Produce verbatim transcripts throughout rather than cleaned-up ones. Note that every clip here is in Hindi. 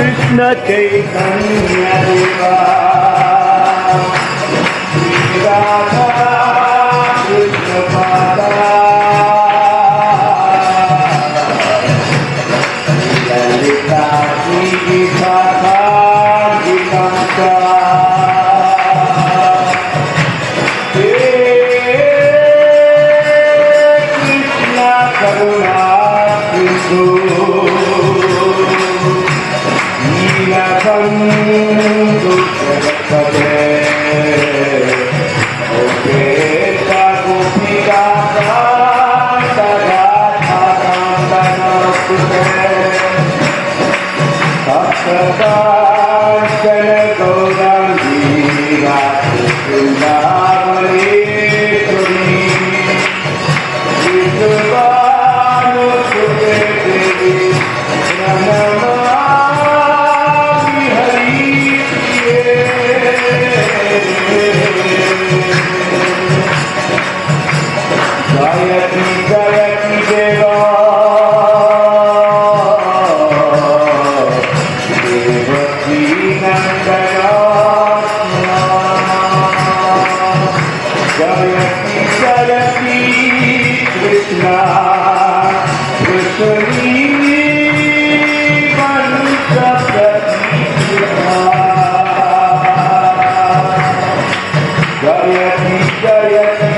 Krishna Chaitanya Deva Shri Radha Krishna Pada Lalita Shri Visakha Vikamsa Krishna Karuna Sindhu Bandhu Jagapate Oke Gopika Kanta Radha Kanta Namaste Saptakanchana Gaurangi Radha Sundavali Tuni Vishvanu Sute Devi Namah Jayati Jayati Deva Devaki Nandana Jayati Jayati Krishna Krishna Jayati Jayati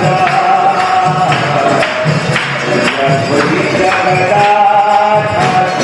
Jagada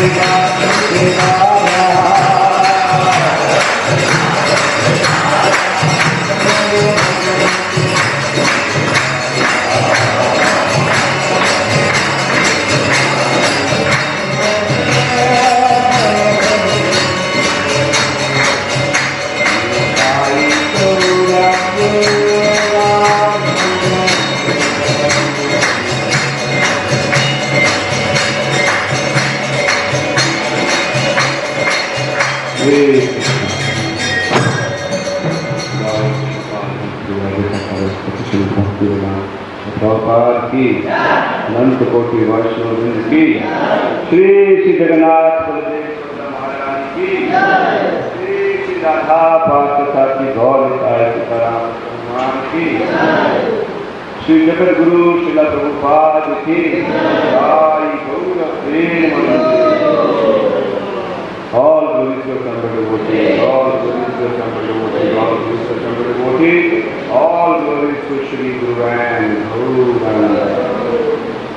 Prabhupada की अनंत कोटि वैष्णव की श्री श्री जगन्नाथ बलदेव सुभद्रा महाराज की श्री श्री राधा पार्थ की गौर सीताराम भगवान की श्री जगत गुरु श्रीला प्रभुपाद की जय गौर प्रेम all glories to somebody devotee, all glories to somebody devotee, all glories to somebody devotee, all glories to Shri Guru and Guru and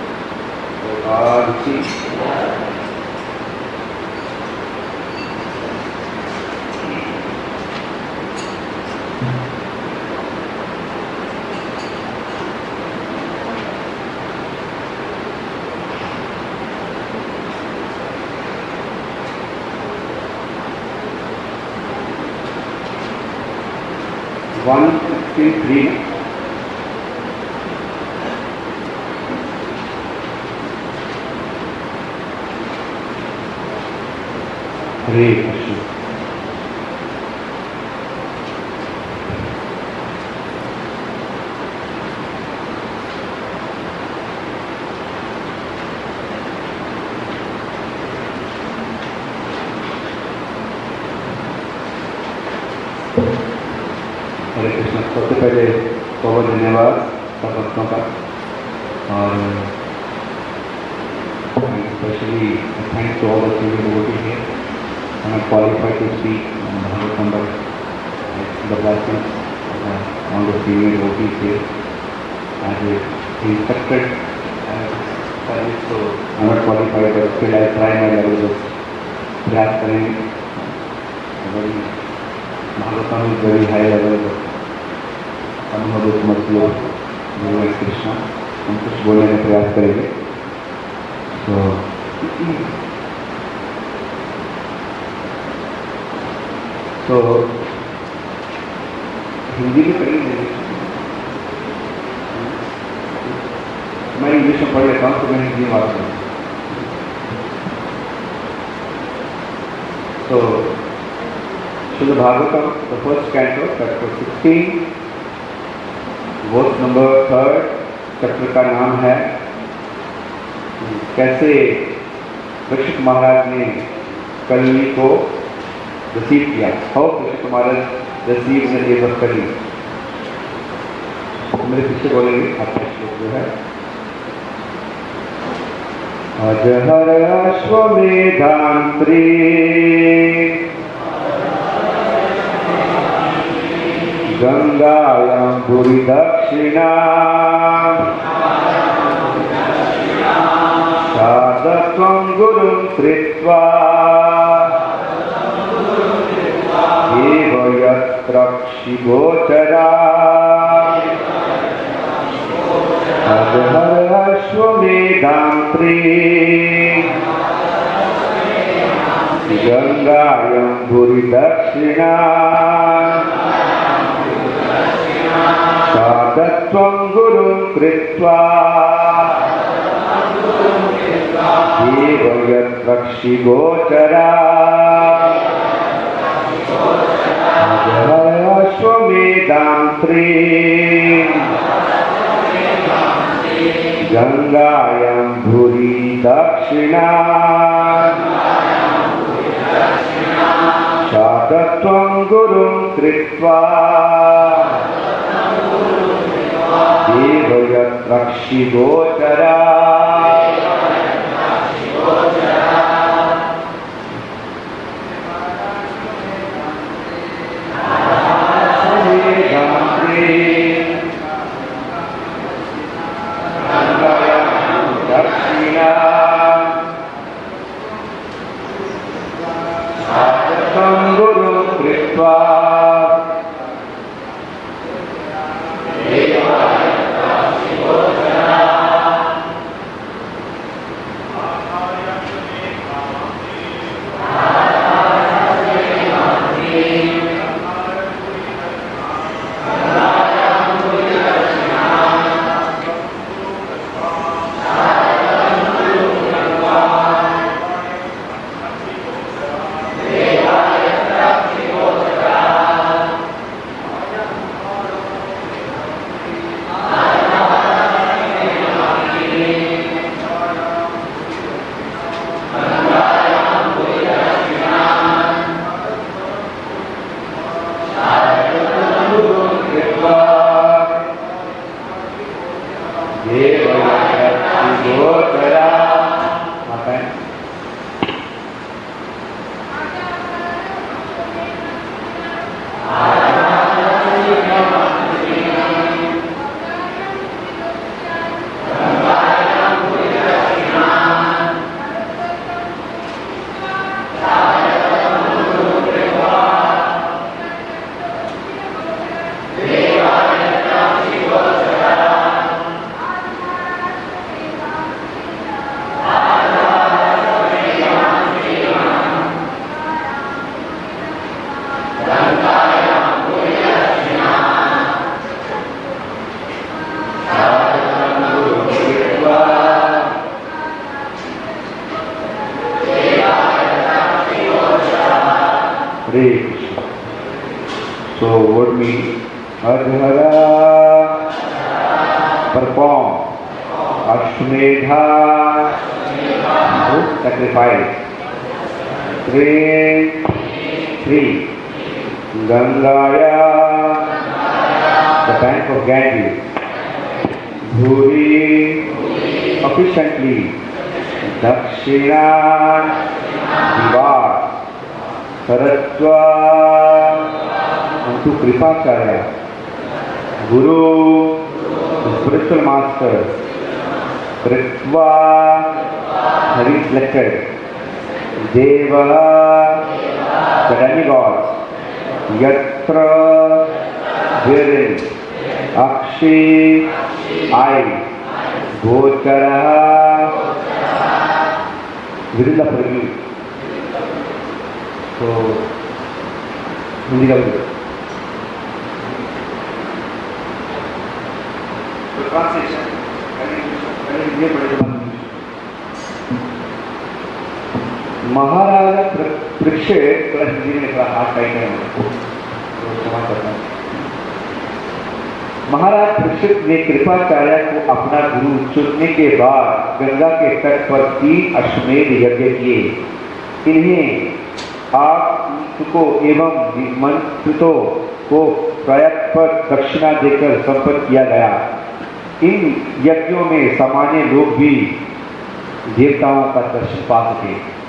God is one sixty-three. Hare Krishna. हरे कृष्ण। सबसे पहले बहुत धन्यवाद सब भक्तों का और specially thanks to all the senior devotees here I am qualified to speak Bhagavat number the blessings on the senior devotees here as instructed service तो I am not qualified but still I try my level बस प्रयास करेंगे। Bhagavatam is very high level अनुभव मतलब गुरु कृष्णा हम कुछ बोलने का प्रयास करेंगे। तो तो हिंदी में करेंगे, मैं इंग्लिश में पढ़ लेता हूँ तो मैं हिंदी में बात करूँ। तो Srimad Bhagavatam the first canto chapter sixteen verse number third chapter का नाम है कैसे परीक्षित महाराज ने कलयुगी को रिसीव किया। How Parikshit Maharaj receive the days of Kaliyug. मेरे पीछे बोलेंगे आपका श्लोक जो है अजहर अश्वमेधांत्री गंगायां भूरि दक्षिणा साधत्वं गुरुं कृत्वा एव यत्र क्षिगोचरा अजहर अश्वमेधांत्री गंगायां भूरि दक्षिणा साधत्वं गुरुं कृत्वा एव यत्र क्षिगोचरा अजहर अश्वमेधांत्री गंगायां भूरि दक्षिणा साधत्वं गुरुं कृत्वा एव यत्र क्षिगोचरा Hare Krishna. So word means Adhara perform Ashmedha sacrifice. Three three Gangaya the bank of Ganges. Bhuri sufficiently. Dakshina Divar Saratva unto Kripacharya. Guru the spiritual master. Kritva having selected. Deva the demigods. Yatra wherein. Akshi I. Gochara within the purview. So, Hindi ka बोलो. So translation. पहले ये पढ़ेगा. महाराजा परीक्षित थोड़ा हिंदी में थोड़ा हाथ टाइट है तो क्षमा करना. महाराज परीक्षित ने कृपाचार्य को अपना गुरु चुनने के बाद गंगा के तट पर तीन अश्वमेध यज्ञ किए. इन्हें आगंतुकों एवं निमंत्रितों को प्रयत्न पर दक्षिणा देकर संपन्न किया गया. इन यज्ञों में सामान्य लोग भी देवताओं का दर्शन पा सके.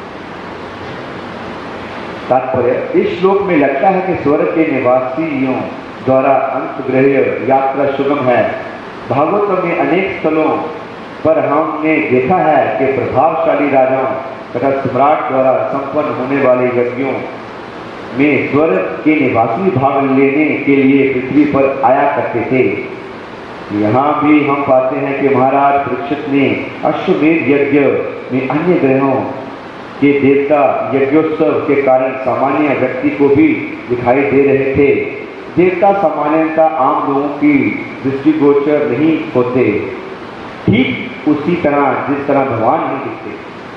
तात्पर्य इस श्लोक में लगता है कि स्वर्ग के निवासियों द्वारा अंतग्रह यात्रा सुगम है. भागवत में अनेक स्थलों पर हमने देखा है कि प्रभावशाली राजाओं तथा सम्राट द्वारा संपन्न होने वाले यज्ञों में स्वर्ग के निवासी भाग लेने के लिए पृथ्वी पर आया करते थे. यहाँ भी हम पाते हैं कि महाराज परीक्षित ने अश्वमेध यज्ञ में अन्य ग्रहों के देवता यज्ञोत्सव के कारण सामान्य व्यक्ति को भी दिखाई दे रहे थे. देवता सामान्यतः आम लोगों की दृष्टिगोचर नहीं होते, ठीक उसी तरह जिस तरह भगवान नहीं दिखते.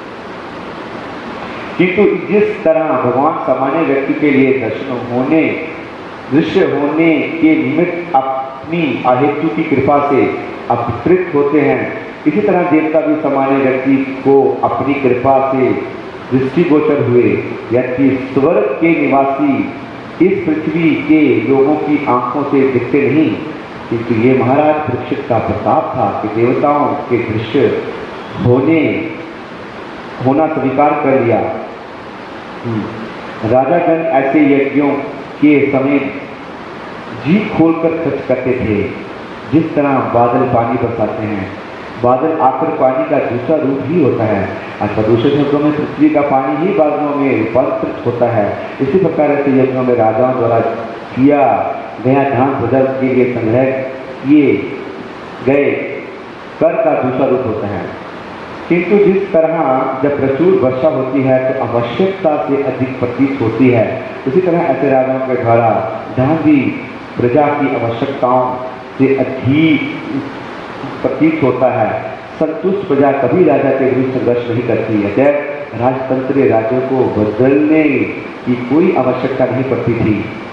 किंतु जिस तरह भगवान सामान्य व्यक्ति के लिए दर्शन होने दृश्य होने के निमित्त अपनी अहेतु की कृपा से अभिप्रेत होते हैं, इसी तरह देवता भी सामान्य व्यक्ति को अपनी कृपा से दृष्टिगोचर हुए. यदि स्वर्ग के निवासी इस पृथ्वी के लोगों की आंखों से दिखते नहीं, किंतु ये महाराज परीक्षित का प्रताप था कि देवताओं के दृश्य होने होना स्वीकार कर लिया. राजागण ऐसे यज्ञों के समय जी खोलकर खर्च करते थे. जिस तरह बादल पानी बरसाते हैं, बादल आकर पानी का दूसरा रूप ही होता है, अथवा दूसरे शब्दों में पृथ्वी का पानी ही बादलों में रूपांतरित होता है. इसी प्रकार ऐसे यज्ञों में राजाओं द्वारा किया गया धान बदल के लिए संग्रह किए गए कर का दूसरा रूप होता है. किंतु जिस तरह जब प्रचुर वर्षा होती है तो आवश्यकता से अधिक प्रतीत होती है, उसी तरह ऐसे राजाओं के द्वारा धान भी प्रजा की आवश्यकताओं से अधिक प्रतीत होता है. संतुष्ट प्रजा कभी राजा के विरुद्ध संघर्ष नहीं करती है. जब राजतंत्र राज्यों को बदलने की कोई आवश्यकता नहीं पड़ती थी.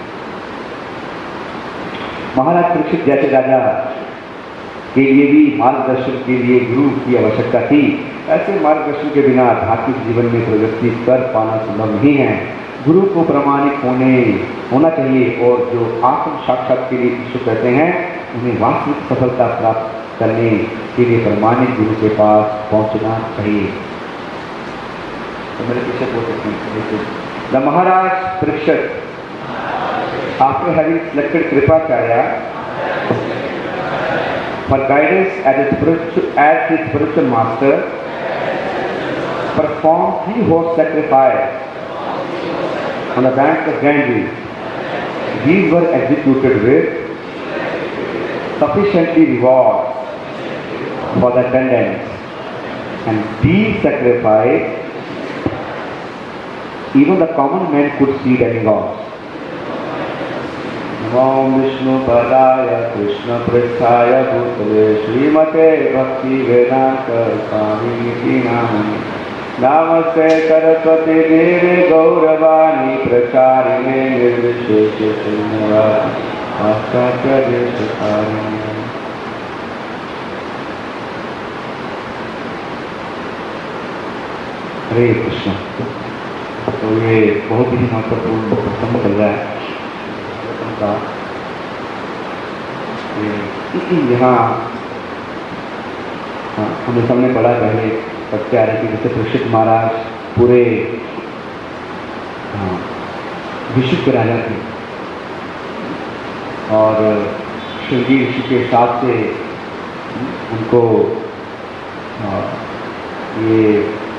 महाराज परीक्षित जैसे राजा के लिए भी मार्गदर्शन के लिए गुरु की आवश्यकता थी. ऐसे मार्गदर्शन के बिना आध्यात्मिक जीवन में प्रगति कर पाना संभव नहीं है. गुरु को प्रामाणिक होने होना चाहिए और जो आत्म साक्षात के लिए इच्छुक रहते हैं उन्हें वास्तविक सफलता प्राप्त करने के लिए प्रामाणिक गुरु के पास पहुंचना चाहिए. तो मेरे पीछे बोल सकते हैं. The Maharaj Parikshit after having selected Kripacharya for guidance as, a spiritual, as his spiritual master, performed three horse sacrifice on the bank of Ganges. These were executed with sufficiently reward for the attendants, and these sacrifice even the common man could see demigods. Om Vishnu Padaya Krishna Prasthaya Bhutale Srimate Bhakti Vedanta Swami Niti Namani नमस्ते सरस्वती देवी गौरवाणी प्रचारिणे निर्विशेष शून्यवादी आचार्यदेशकारिणे। हरे कृष्ण। तो ये बहुत ही महत्वपूर्ण प्रसंग चल रहा है का। यहाँ हमने सबने पढ़ा पहले पढ़ते आ रहे कि जैसे परीक्षित महाराज पूरे विश्व के राजा थे और श्रृंगी ऋषि के हिसाब से उनको ये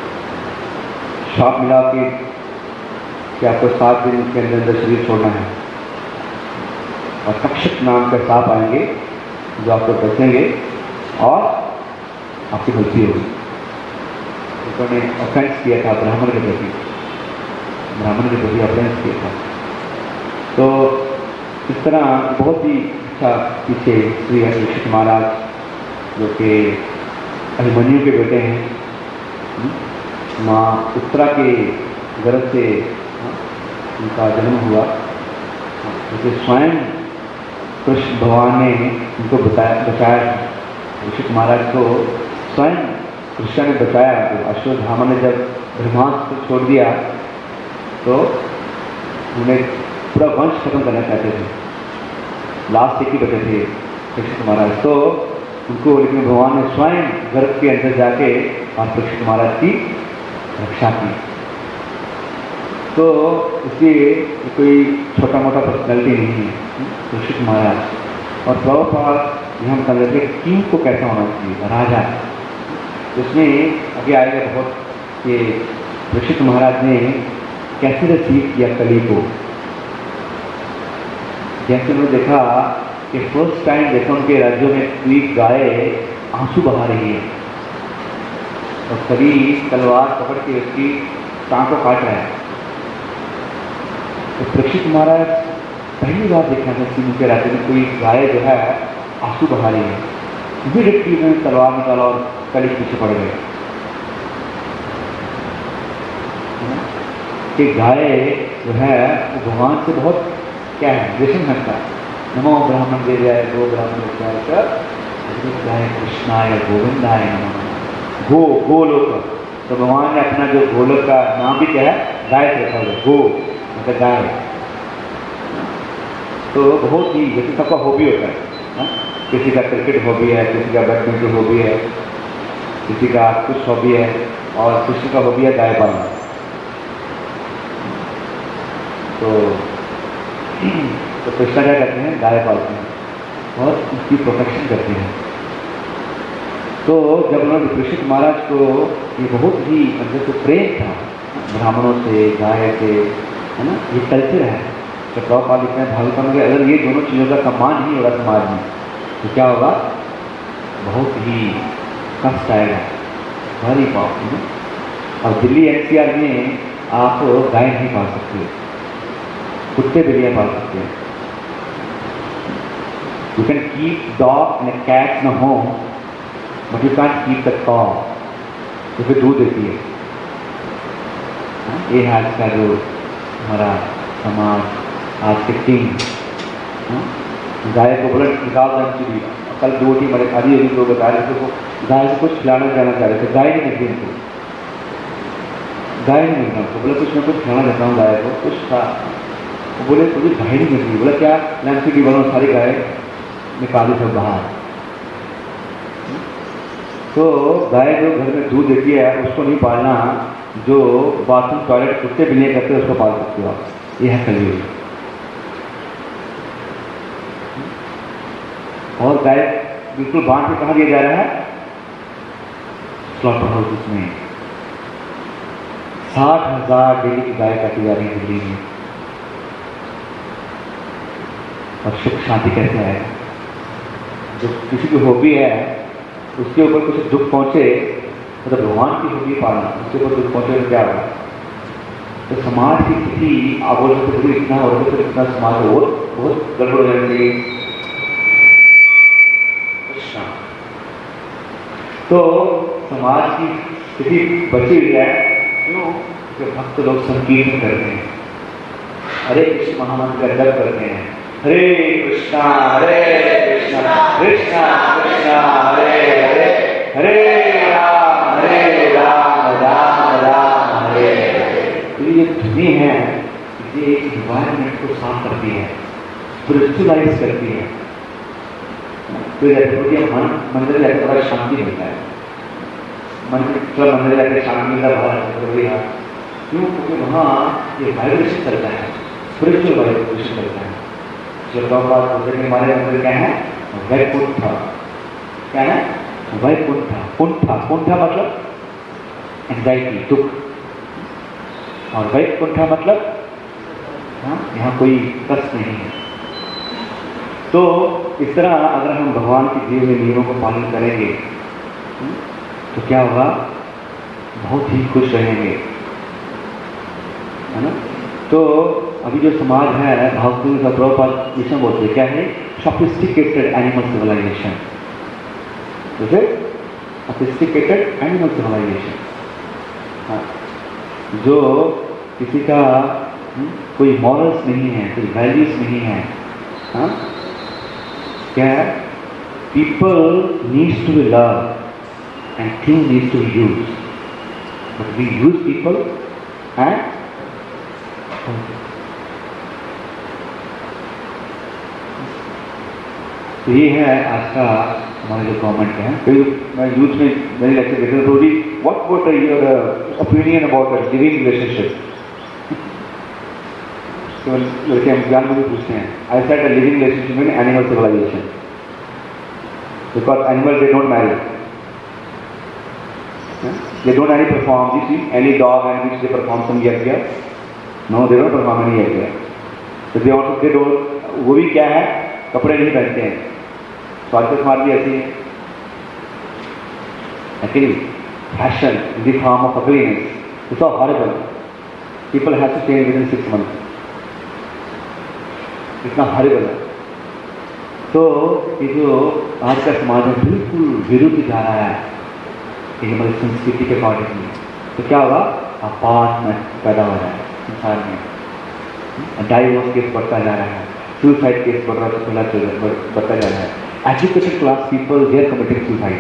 श्राप मिला कि कि आपको सात दिन के अंदर अंदर शरीर छोड़ना है और तक्षक नाम का सांप आएंगे जो आपको डसेंगे और आपकी गलती होगी। उन्होंने ऑफेंस किया था ब्राह्मण के प्रति, ब्राह्मण के प्रति ऑफेंस किया था। तो इस तरह बहुत ही अच्छा पीछे श्री परीक्षित महाराज जो कि अभिमन्यु के बेटे हैं, माँ उत्तरा के गर्भ से उनका जन्म हुआ। जैसे स्वयं कृष्ण भगवान ने उनको बताया बचाया, परीक्षित महाराज को स्वयं कृष्ण ने बचाया। तो अश्वत्थामा ने जब ब्रह्मास्त्र को छोड़ दिया तो उन्हें पूरा वंश खत्म करना चाहते थे, लास्ट एक ही बचे थे परीक्षित महाराज। तो उनको लेकिन भगवान ने स्वयं गर्भ के अंदर जाके और परीक्षित महाराज की रक्षा की। तो इसलिए कोई छोटा मोटा पर्सनैलिटी नहीं है परीक्षित महाराज। और प्रभुपाद यहाँ बता देते हैं किंग को कैसा होना चाहिए, राजा। उसमें आगे आएगा बहुत कि परीक्षित महाराज ने कैसे रिसीव किया कली को। जैसे उन्होंने देखा कि फर्स्ट टाइम देखा उनके राज्यों में कोई गाय आंसू बहा रही है और कली तलवार पकड़ के उसकी टांग को काट रहा है। तो परीक्षित महाराज पहली बार देखा था कि उनके राज्य में कोई गाय जो है आंसू बहा रही है। इमीडिएटली उन्होंने तलवार निकाला और कली पीछे पड़ गए कि गाय जो है वो भगवान से बहुत क्या है रिलेशन रखता है। नमो ब्राह्मण दे जाए गो ब्राह्मण गाय कृष्णाय गोविंदाय नमः। गो गोलोक, तो भगवान ने अपना जो गोलोक का नाम भी क्या है गाय से रखा हुआ, गो मतलब गाय। तो बहुत ही जैसे सबका हॉबी होता है ना? किसी का क्रिकेट हॉबी है, किसी का बैडमिंटन हॉबी है, किसी का कुछ हॉबी है और किसी का हॉबी है गाय पालना। तो तो कृष्णा क्या करते हैं, गाय पालते हैं और उसकी प्रोटेक्शन करते हैं। तो जब उन्होंने परीक्षित महाराज को ये बहुत ही अंदर से प्रेम था ब्राह्मणों से, गाय से, है ना, ये कल्चर है। तो प्रभुपाद लिखते हैं भागवतम में अगर ये दोनों चीज़ों का सम्मान ही होगा समाज में तो क्या होगा, बहुत ही कष्ट आएगा, भारी पाप है। और दिल्ली एनसीआर में आप गाय नहीं पाल सकते, कुत्ते बिल्लियाँ पाल सकते हैं। You can keep dog and cat in home but you can keep the cow, जो फिर दूध देती है। ये है आज का जो हमारा समाज, आज के किंग। गाय को बोला निकाल दें चुरी, कल दो ही मरे आधी अभी लोग बता रहे थे वो गाय से कुछ खिलाना जाना चाह रहे थे, गाय नहीं मिलती उनको, गाय नहीं मिलता उनको। बोले कुछ मैं कुछ खिलाना चाहता हूँ गाय को, कुछ था। वो बोले तुझे गाय नहीं मिलती। बोला क्या, लंच की बनो सारी गाय निकाली सब बाहर। तो गाय जो घर में दूध देती है उसको नहीं पालना, जो बाथरूम टॉयलेट कुत्ते बिल्लियाँ करते हैं उसको पाल सकते हो आप। यह है कलयुग। और गाय बिल्कुल बांध के कहाँ दिया जा रहा है, स्लॉटर हाउस में। साठ हजार डेली की गाय काटी जा रही है दिल्ली में। और सुख शांति कैसे आएगा? जो किसी की हॉबी है उसके ऊपर कुछ दुख पहुंचे, मतलब भगवान की हॉबी पालना, उसके ऊपर दुख पहुंचे तो क्या होगा? तो समाज की स्थिति आप बोल सकते इतना हो रहा है तो इतना समाज बहुत बहुत गड़बड़ हो जाएगी। तो समाज की स्थिति बची हुई है उसके भक्त लोग संकीर्तन करते हैं, हरे कृष्ण महामंत्र का जप करते हैं, हरे कृष्णा हरे कृष्णा कृष्णा कृष्णा हरे हरे हरे राम हरे राम राम राम हरे हरे। तो ये धुनी है, ये एक इन्वायरमेंट को साफ करती है, स्पिरिचुअलाइज करती है। तो जैसे मन मंदिर जाकर बड़ा शांति मिलता है, मंदिर मंदिर जाकर शांति मिलता है, क्यों? क्योंकि वहाँ ये वाइब्रेशन चलता है, स्पिरिचुअल वाइब्रेशन चलता है। जब बात होते हैं हमारे मंदिर क्या है, वैकुंठ, क्या है वैकुंठ, कुंठ, कुंठ मतलब एंजाइटी, दुख, और वैकुंठ मतलब हाँ यहाँ कोई कष्ट नहीं है। तो इस तरह अगर हम भगवान के दिए हुए नियमों को पालन करेंगे तो क्या होगा, बहुत ही खुश रहेंगे, है ना। तो अभी जो समाज है भक्ति का प्रभुपाद इसमें बोलते हैं क्या है, सोफिस्टिकेटेड एनिमल सिविलाइजेशन, जैसे सोफिस्टिकेटेड एनिमल सिविलाइजेशन, हाँ, जो किसी का कोई मॉरल्स नहीं है, कोई वैल्यूज नहीं है, हाँ, क्या है, people needs to be love and thing needs to be used, but we use people and तो ये है आज का हमारा जो गवर्नमेंट है। तो मैं यूथ में मेरी लेक्चर देख रहा था, what what your opinion about a living relationship. तो लड़के हम ज्ञान में भी पूछते हैं, I said a living relationship in animal civilization, because animal they don't marry, they don't any perform, you see any dog and which they perform some yagya, no they don't perform any yagya, तो दे आल्सो दे डोंट, वो भी क्या है, कपड़े नहीं पहनते हैं, स्वास्थ्य समाज भी ऐसी है, actually fashion in the form of ugliness, it's so horrible, people have to change within six months, इतना हॉरिबल है। तो ये जो आज का समाज है बिल्कुल विरुद्ध जा रहा है ये हमारी संस्कृति के अकॉर्डिंग में, तो क्या होगा, अपार्टमेंट पैदा हो रहा है संसार में, डाइवोर्स केस बढ़ता जा रहा है, सुसाइड केस बढ़ रहा है, बढ़ता जा रहा है, educated class people they are committing suicide.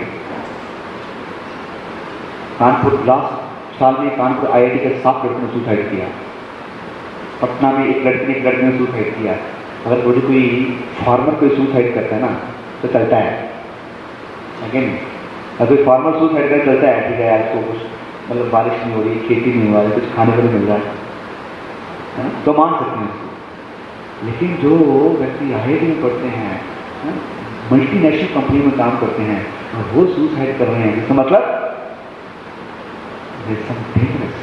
Kanpur last साल में कानपुर आई आई टी के सात लड़कों ने सुसाइड किया, पटना में एक लड़की ने एक लड़के ने सुसाइड किया। अगर थोड़ी कोई फार्मर कोई सुसाइड करता है ना तो चलता है, लेकिन अगर कोई फार्मर सुसाइड कर चलता है, ठीक है आज को कुछ मतलब बारिश नहीं हो रही, खेती नहीं हो रही, कुछ खाने को नहीं मिल रहा है तो मान सकते हैं उसको। लेकिन जो व्यक्ति आई आई टी में पढ़ते हैं, मल्टीनेशनल कंपनी में काम करते हैं और वो सुसाइड कर रहे हैं, इसका मतलब डेंजरस।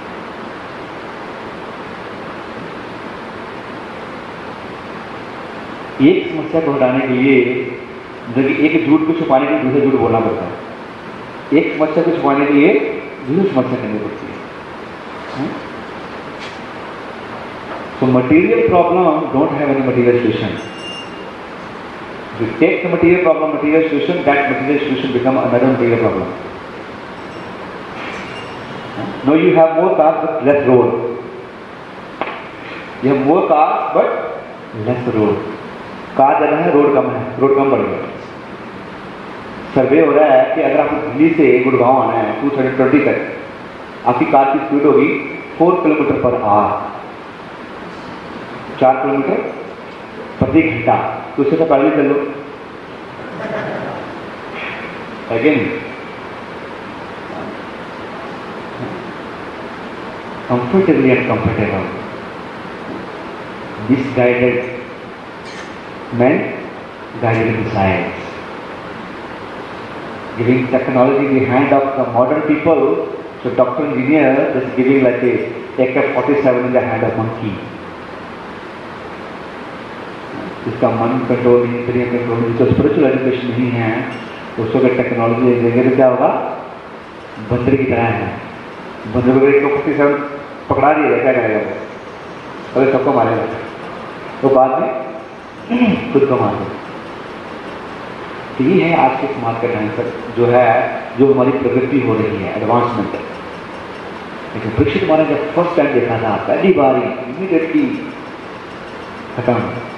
एक समस्या को हटाने के लिए एक झूठ को छुपाने के लिए दूसरा झूठ बोलना पड़ता है, एक समस्या को छुपाने के लिए दूसरी समस्या करनी पड़ती है। So material problem don't have any material solution. If you take the material problem, material solution, that material solution become another material problem. No, you have more cars but less road. You have more cars but less road. Car ज़्यादा है, रोड कम है, रोड कम बढ़ गया। सर्वे हो रहा है कि अगर आपको दिल्ली से गुड़गांव आना है टू थर्टी ट्वेंटी तक, आपकी कार की स्पीड होगी फोर किलोमीटर पर आवर, चार किलोमीटर प्रति घंटा, तो उससे तो पैदल चल लो। Again comfortably and comfortable, misguided men guided in science, giving technology in the hand of the modern people. So doctor engineer is giving like a A K forty-seven in the hand of monkey. जिसका मन कंट्रोल, इंद्रिय कंट्रोल, जिसका स्पिरिचुअल एजुकेशन नहीं है, उसको अगर टेक्नोलॉजी देंगे तो क्या होगा, बंदर की तरह है। बंदर को एक फोर्टी सेवन पकड़ा दिया, क्या करेगा वो, अरे सबको मारेगा, तो बाद में खुद को मार दो। तो ये है आज के समाज का ढांचा जो है, जो हमारी प्रगति हो रही है, एडवांसमेंट। लेकिन परीक्षित महाराज जब फर्स्ट टाइम देखा था, पहली बार ही इमीडिएटली खत्म।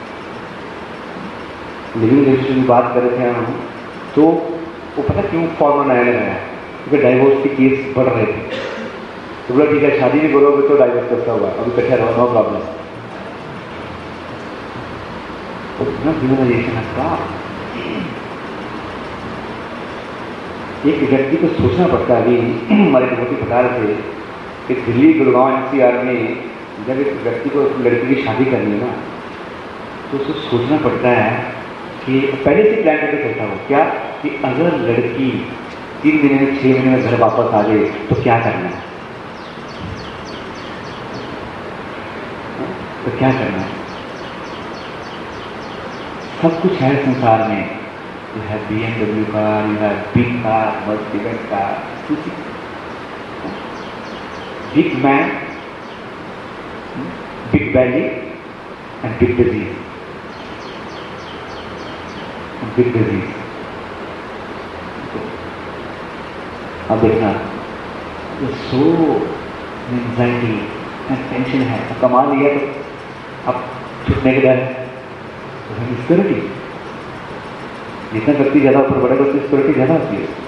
लिविंग रजिस्टर की बात कर रहे थे हम, तो वो पता क्यों फॉर्म नया लगाया, क्योंकि डाइवोर्स के केस बढ़ रहे थे। तो बोला ठीक है, शादी नहीं करोगे तो डाइवोर्स कैसा हुआ, अभी इकट्ठे रहो, नो प्रॉब्लम। तो ह्यूमनाइजेशन का एक व्यक्ति को सोचना पड़ता है। अभी हमारे बहुत ही बता रहे थे कि दिल्ली गुड़गांव एनसीआर में जब एक व्यक्ति को लड़की की शादी करनी है ना, तो उसको सोचना पड़ता है कि पहले से प्लान करके चलता हो क्या, कि अगर लड़की तीन महीने में छः महीने में घर वापस आ जाए तो क्या करना है, तो क्या करना है। सब कुछ है संसार में, you have B M W car, you have big car, Mercedes car, big man, big valley and big disease, big disease. अब देखना, ये सो एंजाइटी एंड टेंशन है, अब कमा लिया तो अब छुटने के डर, सिक्योरिटी जितना व्यक्ति ज्यादा ऊपर बढ़ेगा उसकी सिक्योरिटी ज्यादा होती है,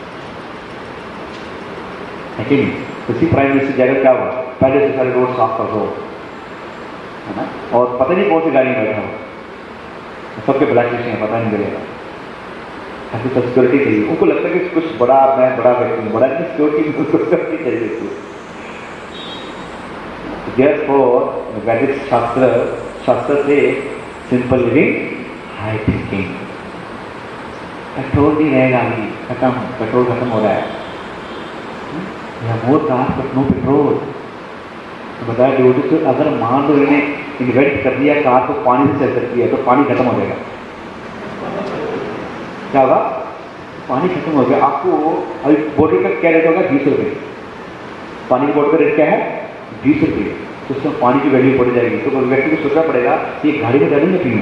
है कि नहीं। उसी प्राइम मिनिस्टर जगह क्या हुआ, पहले से सारे रोड साफ कर दो, है ना, और पता नहीं कौन सी गाड़ी में बैठा हो, सबके ब्लैक लिस्ट है, पता नहीं चलेगा, ऐसी सब सिक्योरिटी चाहिए। उनको लगता है कि कुछ बड़ा, मैं बड़ा व्यक्ति हूँ, बड़ा सिक्योरिटी सिक्योरिटी चाहिए। Therefore, वैदिक शास्त्र शास्त्र से simple living, high thinking. Petrol नहीं रहेगा, अभी खत्म, पेट्रोल खत्म हो रहा है। More car but no petrol. तो बताया ड्यूटी से, अगर मान लो इन्हें इन्वेंट कर दिया कार तो पानी से चल सकती है, तो पानी खत्म हो जाएगा, क्या होगा, पानी खत्म हो गया। आपको अभी बोतल का क्या रेट होगा, बीस रुपये। पानी की बोतल का रेट क्या है, बीस रुपये। तो उसमें पानी की वैल्यू बढ़ जाएगी। तो व्यक्ति को सोचना पड़ेगा कि गाड़ी में डालूंगा पीऊँ,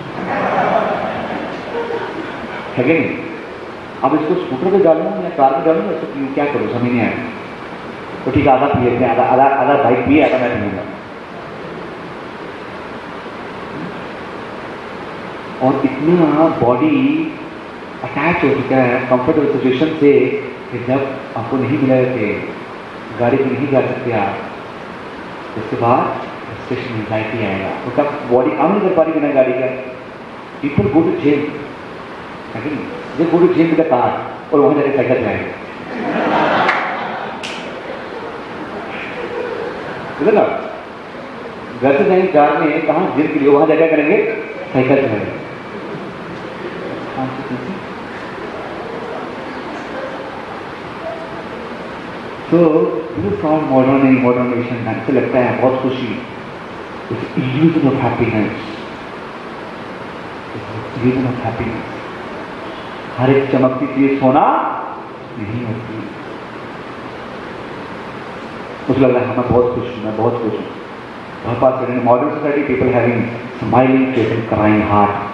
है कि नहीं। अब इसको स्कूटर पे डालूँ या कार में डालूँ, इसको पीऊँ, क्या करूँ, समझ नहीं आया। तो ठीक है, आधा पी लेते हैं, आधा आधा आधा बाइक पिए, आधा मैं पीऊँगा। और इतना बॉडी अटैच हो चुका है कंफर्टेबल सिचुएशन से कि जब आपको नहीं मिला कि गाड़ी में नहीं जा सकते आप, उसके बाद स्टेशन एंजाइटी आएगा, उसका बॉडी काम नहीं कर पा रही बिना गाड़ी का। पीपल गो टू जिम, है कि नहीं, जब go to gym with the car, और वहाँ जाकर साइकिल चलाएंगे, ना, घर से जाएंगे कार में, कहाँ जिम के लिए, वहाँ जाकर करेंगे साइकिल चलाएंगे। तो दिस ऑल मॉडर्न मॉडर्नाइजेशन ऐसे लगता है बहुत खुशी, illusion of happiness, illusion of happiness. हर एक चमकती चीज सोना नहीं होती। मुझे लग रहा है मैं बहुत खुश हूँ, मैं बहुत खुश हूँ। हमारे पास modern society people having smiling face and crying heart,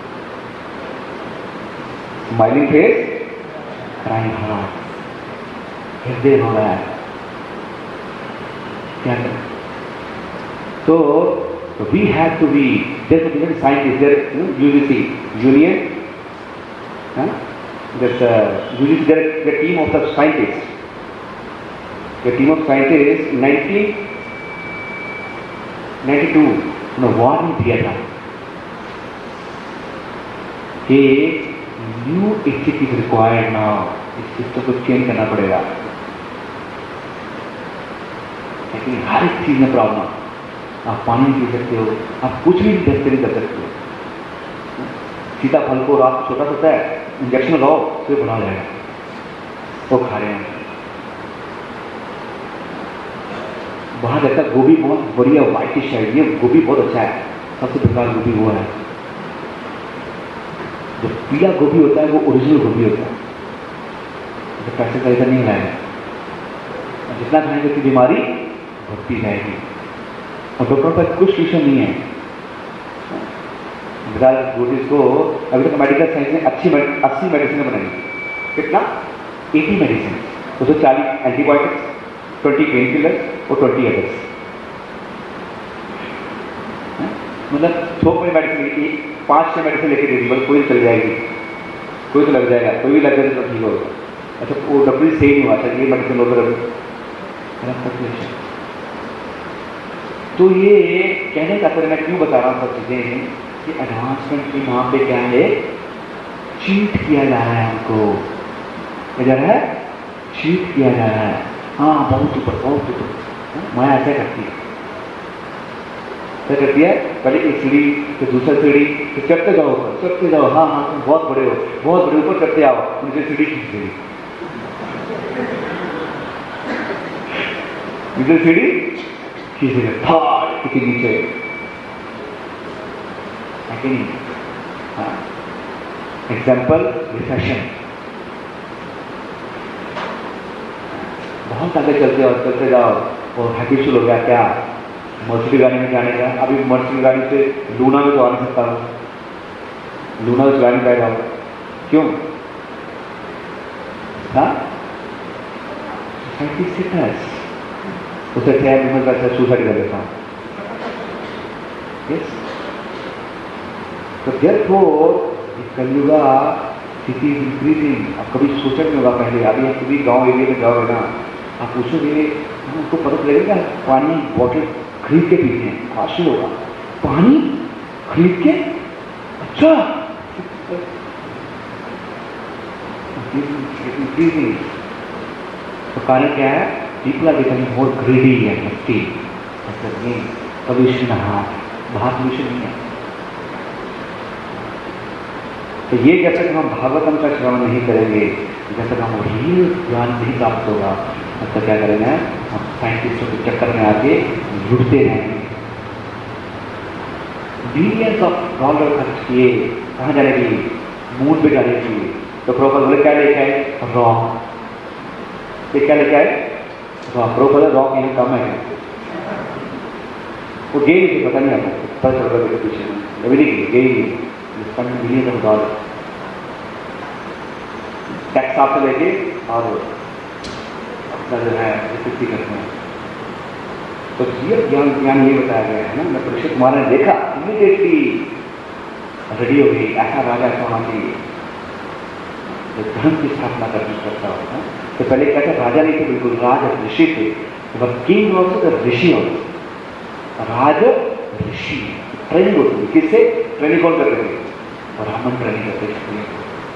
smiling face, crying heart, हृदय हो रहा है, क्या करें। तो we have to be, there is different scientist, there UGC union, है ना, there UGC, there the team of the scientist, the team of scientist nineteen ninety two ने वार्निंग दिया था कि new ethic is required now, इस सिस्टम को चेंज करना पड़ेगा। लेकिन हर एक चीज में प्रॉब्लम, आप पानी नहीं पी सकते हो, आप कुछ भी ढंग से नहीं कर सकते हो। सीताफल को रात छोटा होता है, इंजेक्शन लगाओ तो बड़ा हो जाएगा, वो खा रहे हैं। वहां रहता गोभी बहुत बढ़िया व्हाइटिश है, ये गोभी बहुत अच्छा है, सबसे बेकार गोभी वो है। जो पीला गोभी होता है वो ओरिजिनल गोभी होता है, तो पैसे का इधर नहीं लाएगा, जितना खाएंगे उतनी बीमारी बढ़ती जाएगी। और डॉक्टर पर कुछ ट्यूशन नहीं है। गोटीज को अभी तक मेडिकल साइंस ने अच्छी अस्सी मेडिसिन बनाई, कितना, अस्सी मेडिसिन, उसमें चालीस एंटीबायोटिक्स, ट्वेंटी पेन किलर्स, और ट्वेंटी अदर्स। मतलब थोक में मेडिसिन की पाँच छः मेडिसिन लेके दे दी, बस कोई चल जाएगी, कोई तो लग जाएगा, कोई भी लग जाए तो ठीक होगा। अच्छा वो डॉक्टर सही नहीं हुआ, अच्छा ये मेडिसिन लो तो तो ये कहने का फिर मैं क्यों बता रहा हूँ सब चीज़ें कि एडवांसमेंट के नाम पे क्या है, चीट किया जा रहा है हमको। क्या जा रहा है? चीट किया जा रहा है। हाँ बहुत ऊपर बहुत ऊपर मैं ऐसा करती है, क्या करती है, पहले एक सीढ़ी फिर दूसरा सीढ़ी फिर चढ़ते जाओ ऊपर, चढ़ते जाओ, हाँ हाँ तुम बहुत बड़े हो, बहुत बड़े, ऊपर चढ़ते आओ, मुझे सीढ़ी खींच देगी, मुझे सीढ़ी खींच देगा, फाड़ के नीचे है कि नहीं? हाँ एग्जाम्पल रिसेशन, बहुत आगे चलते और चलते जाओ और हैबिचुअल हो गया क्या मर्सिडीज गाड़ी में जाने का। अभी मर्सिडीज गाड़ी से लूना में तो आ नहीं सकता हूँ, लूना में गाड़ी में बैठा हूँ, क्यों? हाँ सोसाइटी स्टेटस, उसे क्या है मैं वैसे सुसाइड कर लेता हूँ। यस, तो देयरफॉर कलयुगा स्थिति इंक्रीजिंग। अब कभी सोचा नहीं होगा पहले, अभी आप कभी गांव एरिया में जाओगे ना, आप पूछोगे आपको पता लगेगा पानी बॉटल खरीद के पीते हैं, आश्चर्य होगा, पानी खरीद के, अच्छा इंक्रीजिंग। तो कारण क्या है? People are becoming more greedy and मस्ती। पॉल्यूशन बाहर पॉल्यूशन नहीं है। तो ये जब तक हम भागवतम का श्रवण नहीं करेंगे, जब तक हम रियल ज्ञान नहीं प्राप्त होगा, तब तक क्या करेंगे, हम साइंटिस्टों के चक्कर में आके लुटते रहेंगे। बिलियंस ऑफ डॉलर खर्च किए, कहाँ जाने के लिए? मून पे जाने के लिए। तो प्रोफेसर बोले क्या लेके आए? रॉक। ये क्या लेके आए? रॉक। प्रोफेसर रॉक यहाँ कम है, वो गए नहीं, पता नहीं आपको पता चल रहा है पीछे में, अभी नहीं गए नहीं, बिलियन ऑफ डॉलर टैक्स आपसे लेके और अपना जो है विकृति करते हैं। तो जीव ज्ञान ज्ञान ये बताया गया है ना, मैं परीक्षित कुमार ने देखा इमीडिएटली रेडी हो गई, ऐसा राजा ऐसा होना चाहिए जो धर्म की स्थापना करनी करता होता है। तो पहले क्या था, राजा नहीं थे बिल्कुल, राज ऋषि थे, king also the rishi also, राज ऋषि। ट्रेनिंग होती थी, किससे ट्रेनिंग कौन करते थे? ब्राह्मण ट्रेनिंग करते थे।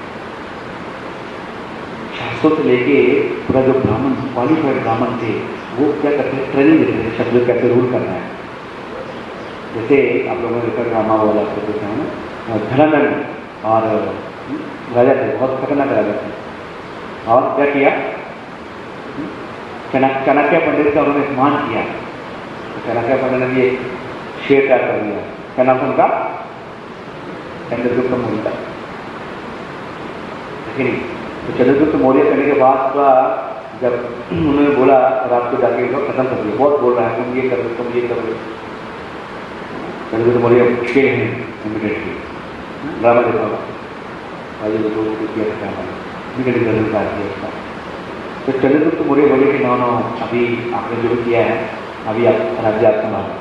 शास्त्रों से लेके पूरा जो ब्राह्मण क्वालिफाइड ब्राह्मण थे वो क्या करते थे, ट्रेनिंग देते थे शब्द कैसे रूल करना है। जैसे आप लोगों ने देखा रामा वाला करते थे ना, धनानंद और राजा थे, बहुत खतरनाक राजा थे। और क्या किया, चाणक्य पंडित का उन्होंने सम्मान किया। चाणक्य पंडित ने भी एक शेर तैयार कर दिया, क्या नाम था उनका? चंद्रगुप्त मौर्य। ठीक, तो चंद्रगुप्त मौर्य करने के बाद का जब उन्होंने बोला रात को जाके खत्म कर दिया, बहुत बोल रहा है तुम ये करो तुम ये करो, चंद्रगुप्त मौर्य के हैं इमीडिएटली ड्रामा देखा होगा, आज लोगों को किया था इमीडिएटली जरूर का किया उसका। तो चंद्रगुप्त मौर्य बोले कि नो नो अभी आपने जो किया है अभी आप राज्य आप संभालो।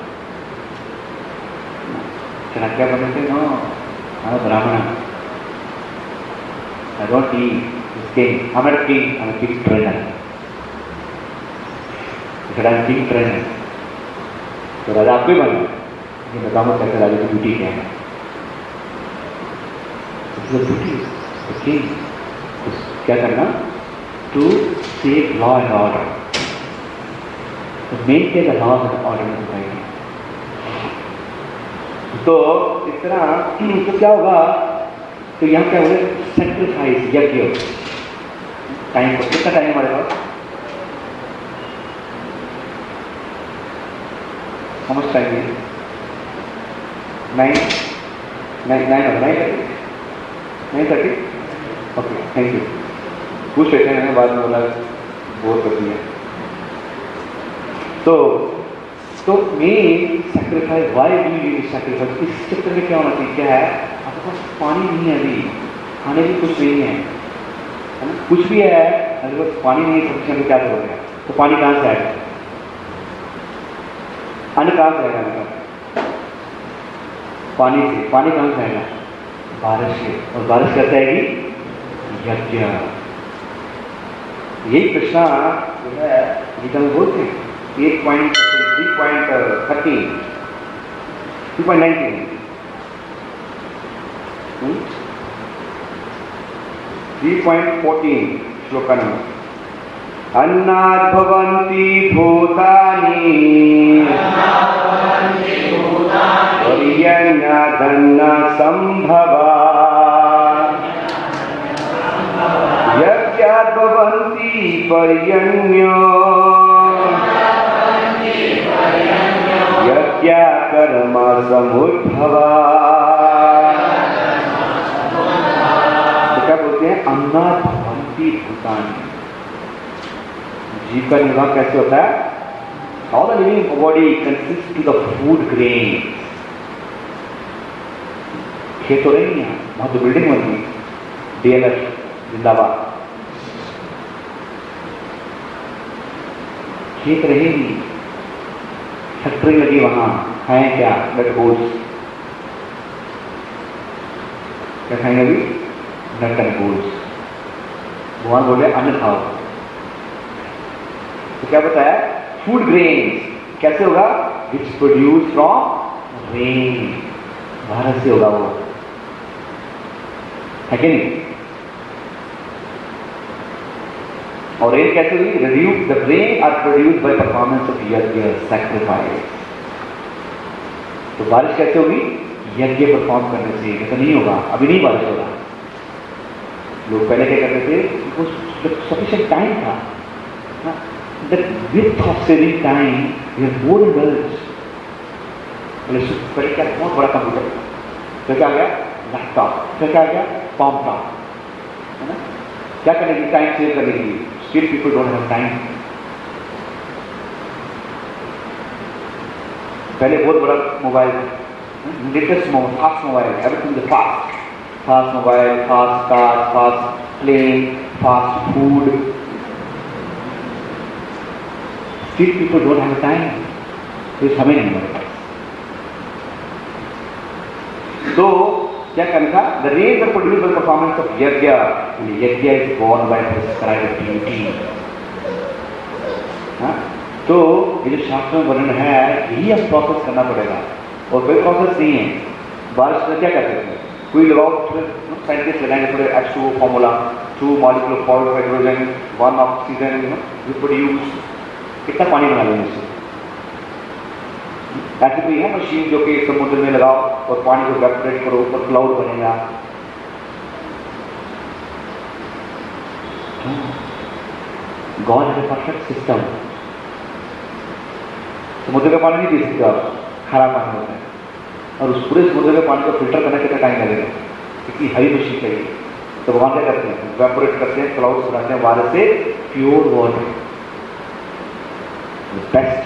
चाणक्य बोले थे no I'm a Brahmana. I don't eat this king. I'm not a king. I'm a king trainer. I said I'm king trainer. तो राजा आप भी बने, ये बताऊँ कैसे राजा की ड्यूटी क्या है। ड्यूटी king क्या करना? To save law and order. To maintain the laws and order in society. तो इस तरह तो क्या होगा, तो यहाँ क्या होगा, सेक्रीफाइस यज्ञ। टाइम पर कितना टाइम हमारे पास? हाउ मच टाइम है? नाइन नाइन नाइन और nine thirty nine thirty okay thank you. पूछ लेते हैं, बाद में बोला बोर करती है। तो तो main sacrifice, why do you sacrifice? इस चक्कर में क्या होना चाहिए, क्या है आपके पास पानी नहीं है, अभी खाने भी कुछ नहीं है, है ना, कुछ भी है अगर बस पानी नहीं है, सबसे में क्या करोगे? तो पानी कहाँ से आएगा? अन्न कहाँ से आएगा? अन्न पानी से। पानी कहाँ से आएगा? बारिश से। और बारिश कैसे आएगी? यज्ञ। यही कृष्णा जो है गीता में बोलते हैं eight point three point thirteen three point nineteen three point fourteen श्लोका नंबर अन्नाद् भवन्ति भूतानि पर्यन्नादन्न सम्भवात् यज्ञाद् भवन्ति पर्यन्यो यज्ञा कर्म समुद्भवात्। तो क्या बोलते हैं? अन्नाद् भवन्ति भूतानि। जीव का निर्माण कैसे होता है? All the living body consists to the food grain. खेत हो रही है यहाँ, वहां तो बिल्डिंग बन गई, डीएलएफ जिंदाबाद। खेत रहेगी, फैक्ट्री लगी वहां, खाएं क्या? Nut bolt. क्या खाएंगे अभी? Nut and bolt. भगवान बोले अन्न खाओ। तो क्या बताया? फूड ग्रेन्स कैसे होगा? It's produce from rain, Bharat से होगा वो, है कि नहीं? और रेन कैसे हुई? Reduce the rain are produce by performance of yagya sacrifice. तो बारिश कैसे होगी? यज्ञ परफॉर्म करने से। ऐसा नहीं होगा, अभी नहीं बारिश होगा। लोग पहले क्या करते थे? सफिशिएंट टाइम था। The width of saving time is more indulged. पहले क्या? बहुत बड़ा कंप्यूटर, फिर क्या आ गया? लैपटॉप, फिर क्या आ गया? पॉम टॉप, है ना? क्या करने की? टाइम सेव करने के लिए। Still people don't have time. पहले बहुत बड़ा mobile, latest mobile, fast mobile, everything is fast. Fast mobile, fast car, fast plane, fast food. Still people don't have time. तो समय नहीं हमारे पास। तो क्या करना था? The rays are produced by performance of yajna. Yajna is born by prescribed duty. हाँ? तो ये जो शास्त्र में वर्णन है, यही अब प्रोसेस करना पड़ेगा, और कोई प्रोसेस नहीं है। बारिश में क्या कर सकते हैं? कोई लगाओ, साइंटिस्ट लगाएंगे थोड़े H two O formula, two molecule of hydrogen, one oxygen, you produce. कितना पानी बना लेंगे इससे? ऐसी कोई है मशीन जो कि समुद्र में लगाओ और पानी को इवेपोरेट करो, ऊपर क्लाउड बनेगा? God has a perfect system. समुद्र का पानी नहीं पी सकते आप, खारा पानी होता है, और उस पूरे समुद्र के पानी को फिल्टर करने कितना टाइम लगेगा? इतनी हाई मशीन चाहिए। तो भगवान क्या करते हैं? इवेपोरेट करते हैं, क्लाउड्स बनाते हैं, बारिश से प्योर वाटर, बेस्ट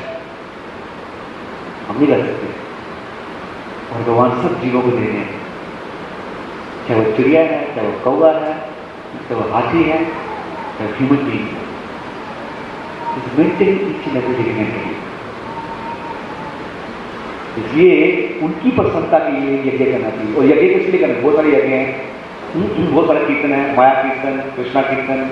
हम नहीं कर सकते। और भगवान सब जीवों को दे रहे हैं, चाहे वो चिड़िया है, चाहे वो कौवा है, चाहे वो हाथी है, चाहे ह्यूमन बीइंग है। इस maintain each and every living entity. इसलिए उनकी प्रसन्नता के लिए यज्ञ करना चाहिए। और यज्ञ किस लिए करना? बहुत सारे यज्ञ हैं, बहुत सारे कीर्तन है, माया कीर्तन, कृष्णा कीर्तन,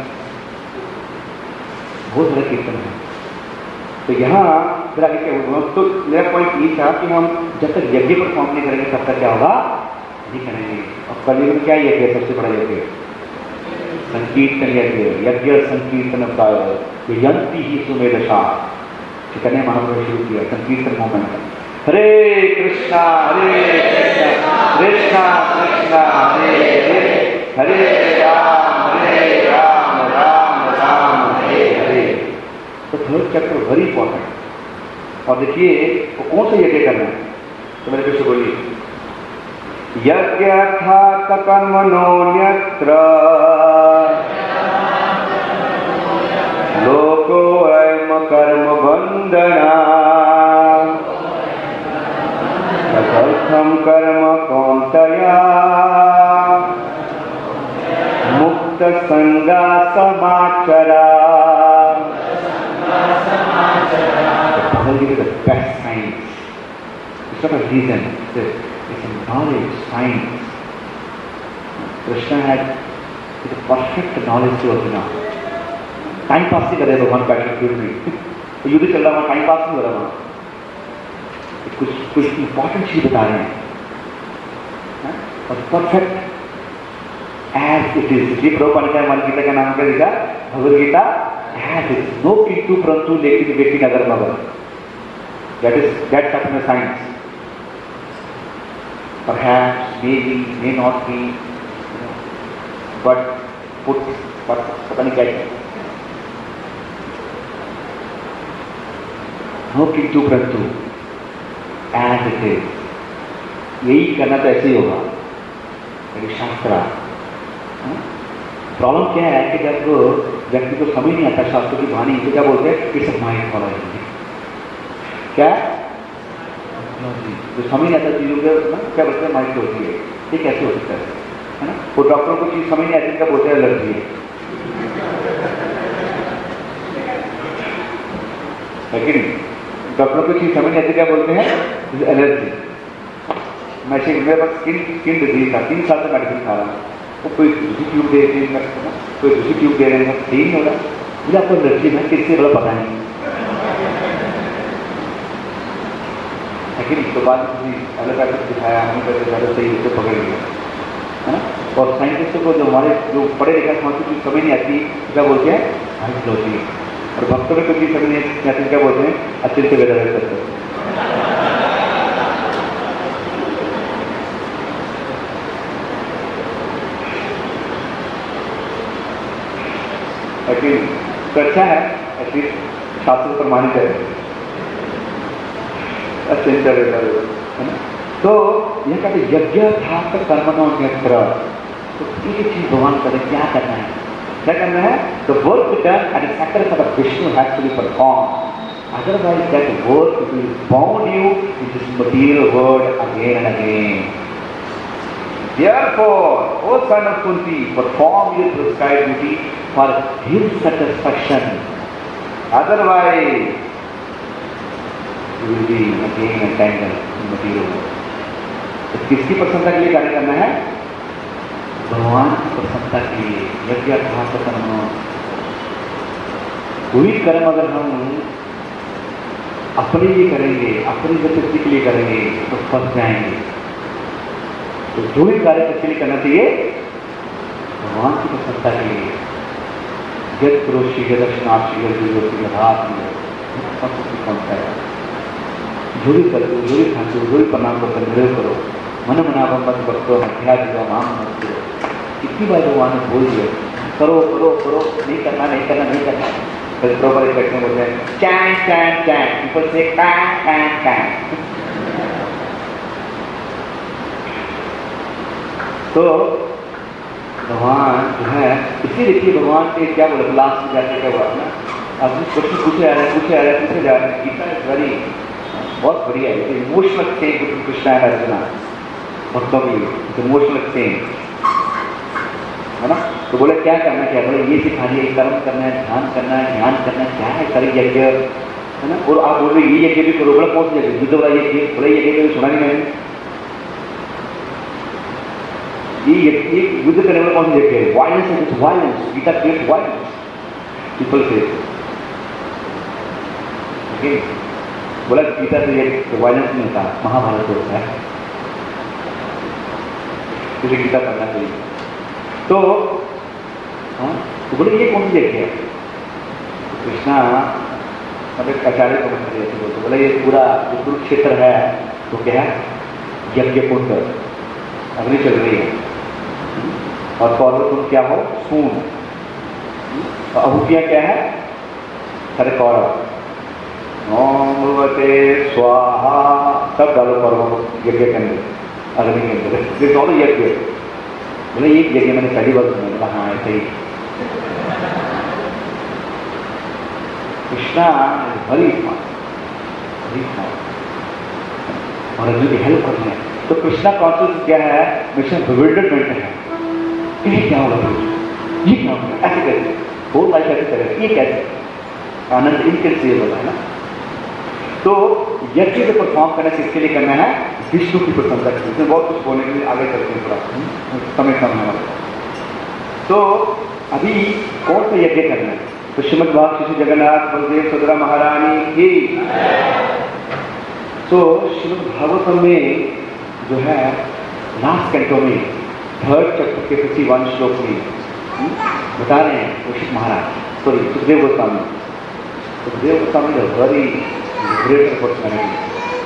बहुत सारे कीर्तन है। तो यहाँ फिर आगे क्या होगा? तो मेरा पॉइंट ये था कि हम जब तक यज्ञ परफॉर्म नहीं करेंगे तब तक क्या होगा? नहीं करेंगे। और कलयुग में क्या यज्ञ है? सबसे बड़ा यज्ञ संकीर्तन यज्ञ। यज्ञ संकीर्तन यंती ही सुमेधशा। चैतन्य महाप्रभु शुरू किया संकीर्तन मूवमेंट। हरे कृष्णा हरे कृष्णा कृष्णा कृष्णा हरे हरे, हरे राम हरे राम राम राम हरे हरे। तो थर्ड चैप्टर वेरी इंपॉर्टेंट। और देखिए वो कौन सा यज्ञ करना है? तो मेरे पीछे बोलिए, यज्ञार्थात् कर्मणोऽन्यत्र लोको अयम् कर्म बन्धना तदर्थं कर्म कौन्तेय मुक्त संगा समाचरा। The best science It's not a reason. It's a, it's a knowledge, science. Krishna had the perfect knowledge to Arjuna. Time pass नहीं कर रहे भगवान बैठे फील्ड में, तो युद्ध चल रहा है, टाइम पास नहीं हो रहा वहाँ, कुछ कुछ इंपॉर्टेंट चीज बता रहे हैं और परफेक्ट एज इट इज। ये प्रभुपाद ने हमारी गीता का नाम क्या दिया? Bhagavad Gita as it, no किंतु परंतु लेकिन लेकिन अगर मगर, दैट इज दैट्स अपना science. Perhaps, maybe, may not be, but put, but पता नहीं क्या है। नो किंतु परंतु एज इट इज, यही करना तो ऐसे ही होगा, यदि शास्त्र। प्रॉब्लम क्या है कि जब व्यक्ति को समझ नहीं आता शास्त्र की वाणी, तो क्या बोलते हैं? It's mind following. क्या जो समझ नहीं आता चीजों के ना, क्या बोलते हैं? माइंड होती है। ये कैसे हो सकता है, है ना? वो डॉक्टरों को चीज समझ नहीं आती, क्या बोलते हैं? एलर्जी है, है कि नहीं? डॉक्टरों को चीज समझ नहीं आती, क्या बोलते हैं? एलर्जी। मैं मेरे पास स्किन स्किन डिजीज था, तीन साल से मेडिसिन खा रहा हूँ, वो कोई दूसरी ट्यूब दे रही है, कोई दूसरी ट्यूब दे रहे हैं, सही नहीं हो रहा। मुझे आपको एलर्जी है, किससे बड़ा पता नहीं है कि नहीं? तो बाद में किसी अलग अलग दिखाया, हमें कहते ज़्यादा सही उसको पकड़ लिया, है ना? और साइंटिस्टों को जो हमारे जो पढ़े लिखा समझ की समझ नहीं आती, क्या बोलते हैं? हाइट होती है। और भक्तों में कुछ समझ नहीं आती, क्या बोलते हैं? अच्छे से वेदा करते हैं। लेकिन तो अच्छा है, एटलीस्ट शास्त्र प्रमाणित है, अत्यंत है ना? तो यह कहते यज्ञ था कर्मणो यत्र, तो एक चीज भगवान करे, क्या करना है? क्या करना है? The work done at the sacrifice of Vishnu has to be performed. Otherwise, that work will bound you in this material world again and again. Therefore, O son of Kunti, perform your prescribed duty for his satisfaction. Otherwise, you will be again entangled in material world. तो किसकी प्रसन्नता के लिए कार्य करना है? भगवान की प्रसन्नता के लिए। यज्ञ अर्थात कर्म, कोई कर्म अगर हम अपने लिए करेंगे, अपनी प्रसिद्धि के लिए करेंगे, तो फंस जाएंगे। तो जो भी कार्य किसके लिए करना चाहिए? भगवान की प्रसन्नता के लिए। यद पुरुषी यदक्षिणाक्षी यदि यथात्म पहुंचता है। जो भी करते हो, जो भी खाते हो, जो भी प्रणाम करते निर्णय करो, मन मनाभम मत भक्तो मध्याधिवा माम मत करो। कितनी बार भगवान ने बोल दिया, करो करो करो, नहीं करना नहीं करना नहीं करना। फिर प्रॉपर इफेक्ट में बोलते हैं चैन चैन चैन, पीपल से कैन कैन कैन। तो भगवान जो है, इसी देखिए भगवान के क्या बोला लास्ट में जाके क्या हुआ ना, अब क्वेश्चन पूछे आ रहे हैं पूछे आ रहे हैं पूछे जा रहे हैं। गीता इज वेरी बहुत बढ़िया है, emotional change between Krishna and Arjuna, भक्तों के लिए इमोशनल चेंज, है ना? तो बोले क्या करना, क्या बोले ये सिखा दिया, कर्म करना है, ध्यान करना है, ध्यान करना है, क्या है करी यज्ञ, है ना? और आप बोल रहे ये यज्ञ भी करो, बोला कौन सा यज्ञ? युद्ध वाला यज्ञ, बोला यज्ञ कभी सुना नहीं मैंने। ये युद्ध करने वाला कौन सा यज्ञ है? वायलेंस है, violence, Gita create violence, people से। ओके, बोला गीता से ये वायलेंस नहीं होता, महाभारत होता है, इसलिए गीता पढ़ना चाहिए। तो हाँ, तो बोले ये कौन सी यज्ञ है? कृष्णा मतलब आचार्य को मंत्र ऐसे बोलते, बोले ये पूरा जो कुरुक्षेत्र है तो क्या है? यज्ञ कुंड, अग्नि चल रही है, और कौरव कुंड क्या हो? सून, और अहुतियाँ क्या है? सारे कौरव। ओम भगवते स्वाहा, सब डालो कौरव यज्ञ के अंदर, अग्नि के अंदर, ये दोनों यज्ञ। बोले एक यज्ञ मैंने पहली बार सुना। बोला हाँ ऐसे ही। कृष्णा बड़ी बड़ी और अर्जुन की हेल्प करनी है। तो कृष्णा कॉन्शियस क्या है? मिशन बिविल्डरमेंट है, ये क्या होगा ये क्या होगा, ऐसे कैसे होल लाइफ ऐसे करेगा, ये कैसे? आनंद इनके से बोला है ना। तो यज्ञ को परफॉर्म करना किसके लिए करना है? विष्णु की प्रशंसा करनी। इसमें बहुत कुछ बोलने के लिए आगे चलते हैं, थोड़ा समय कम है। तो अभी कौन सा यज्ञ करना है? तो श्रीमद् भागवत श्री जगन्नाथ बलदेव सुभद्रा महारानी की। तो श्रीमद् भागवतम में जो है लास्ट कैंटो में थर्ड चैप्टर के फिफ्टी वन श्लोक में बता रहे हैं Kaushik Maharaj, sorry Sukhdev Goswami, Sukhdev Goswami is a very great personality.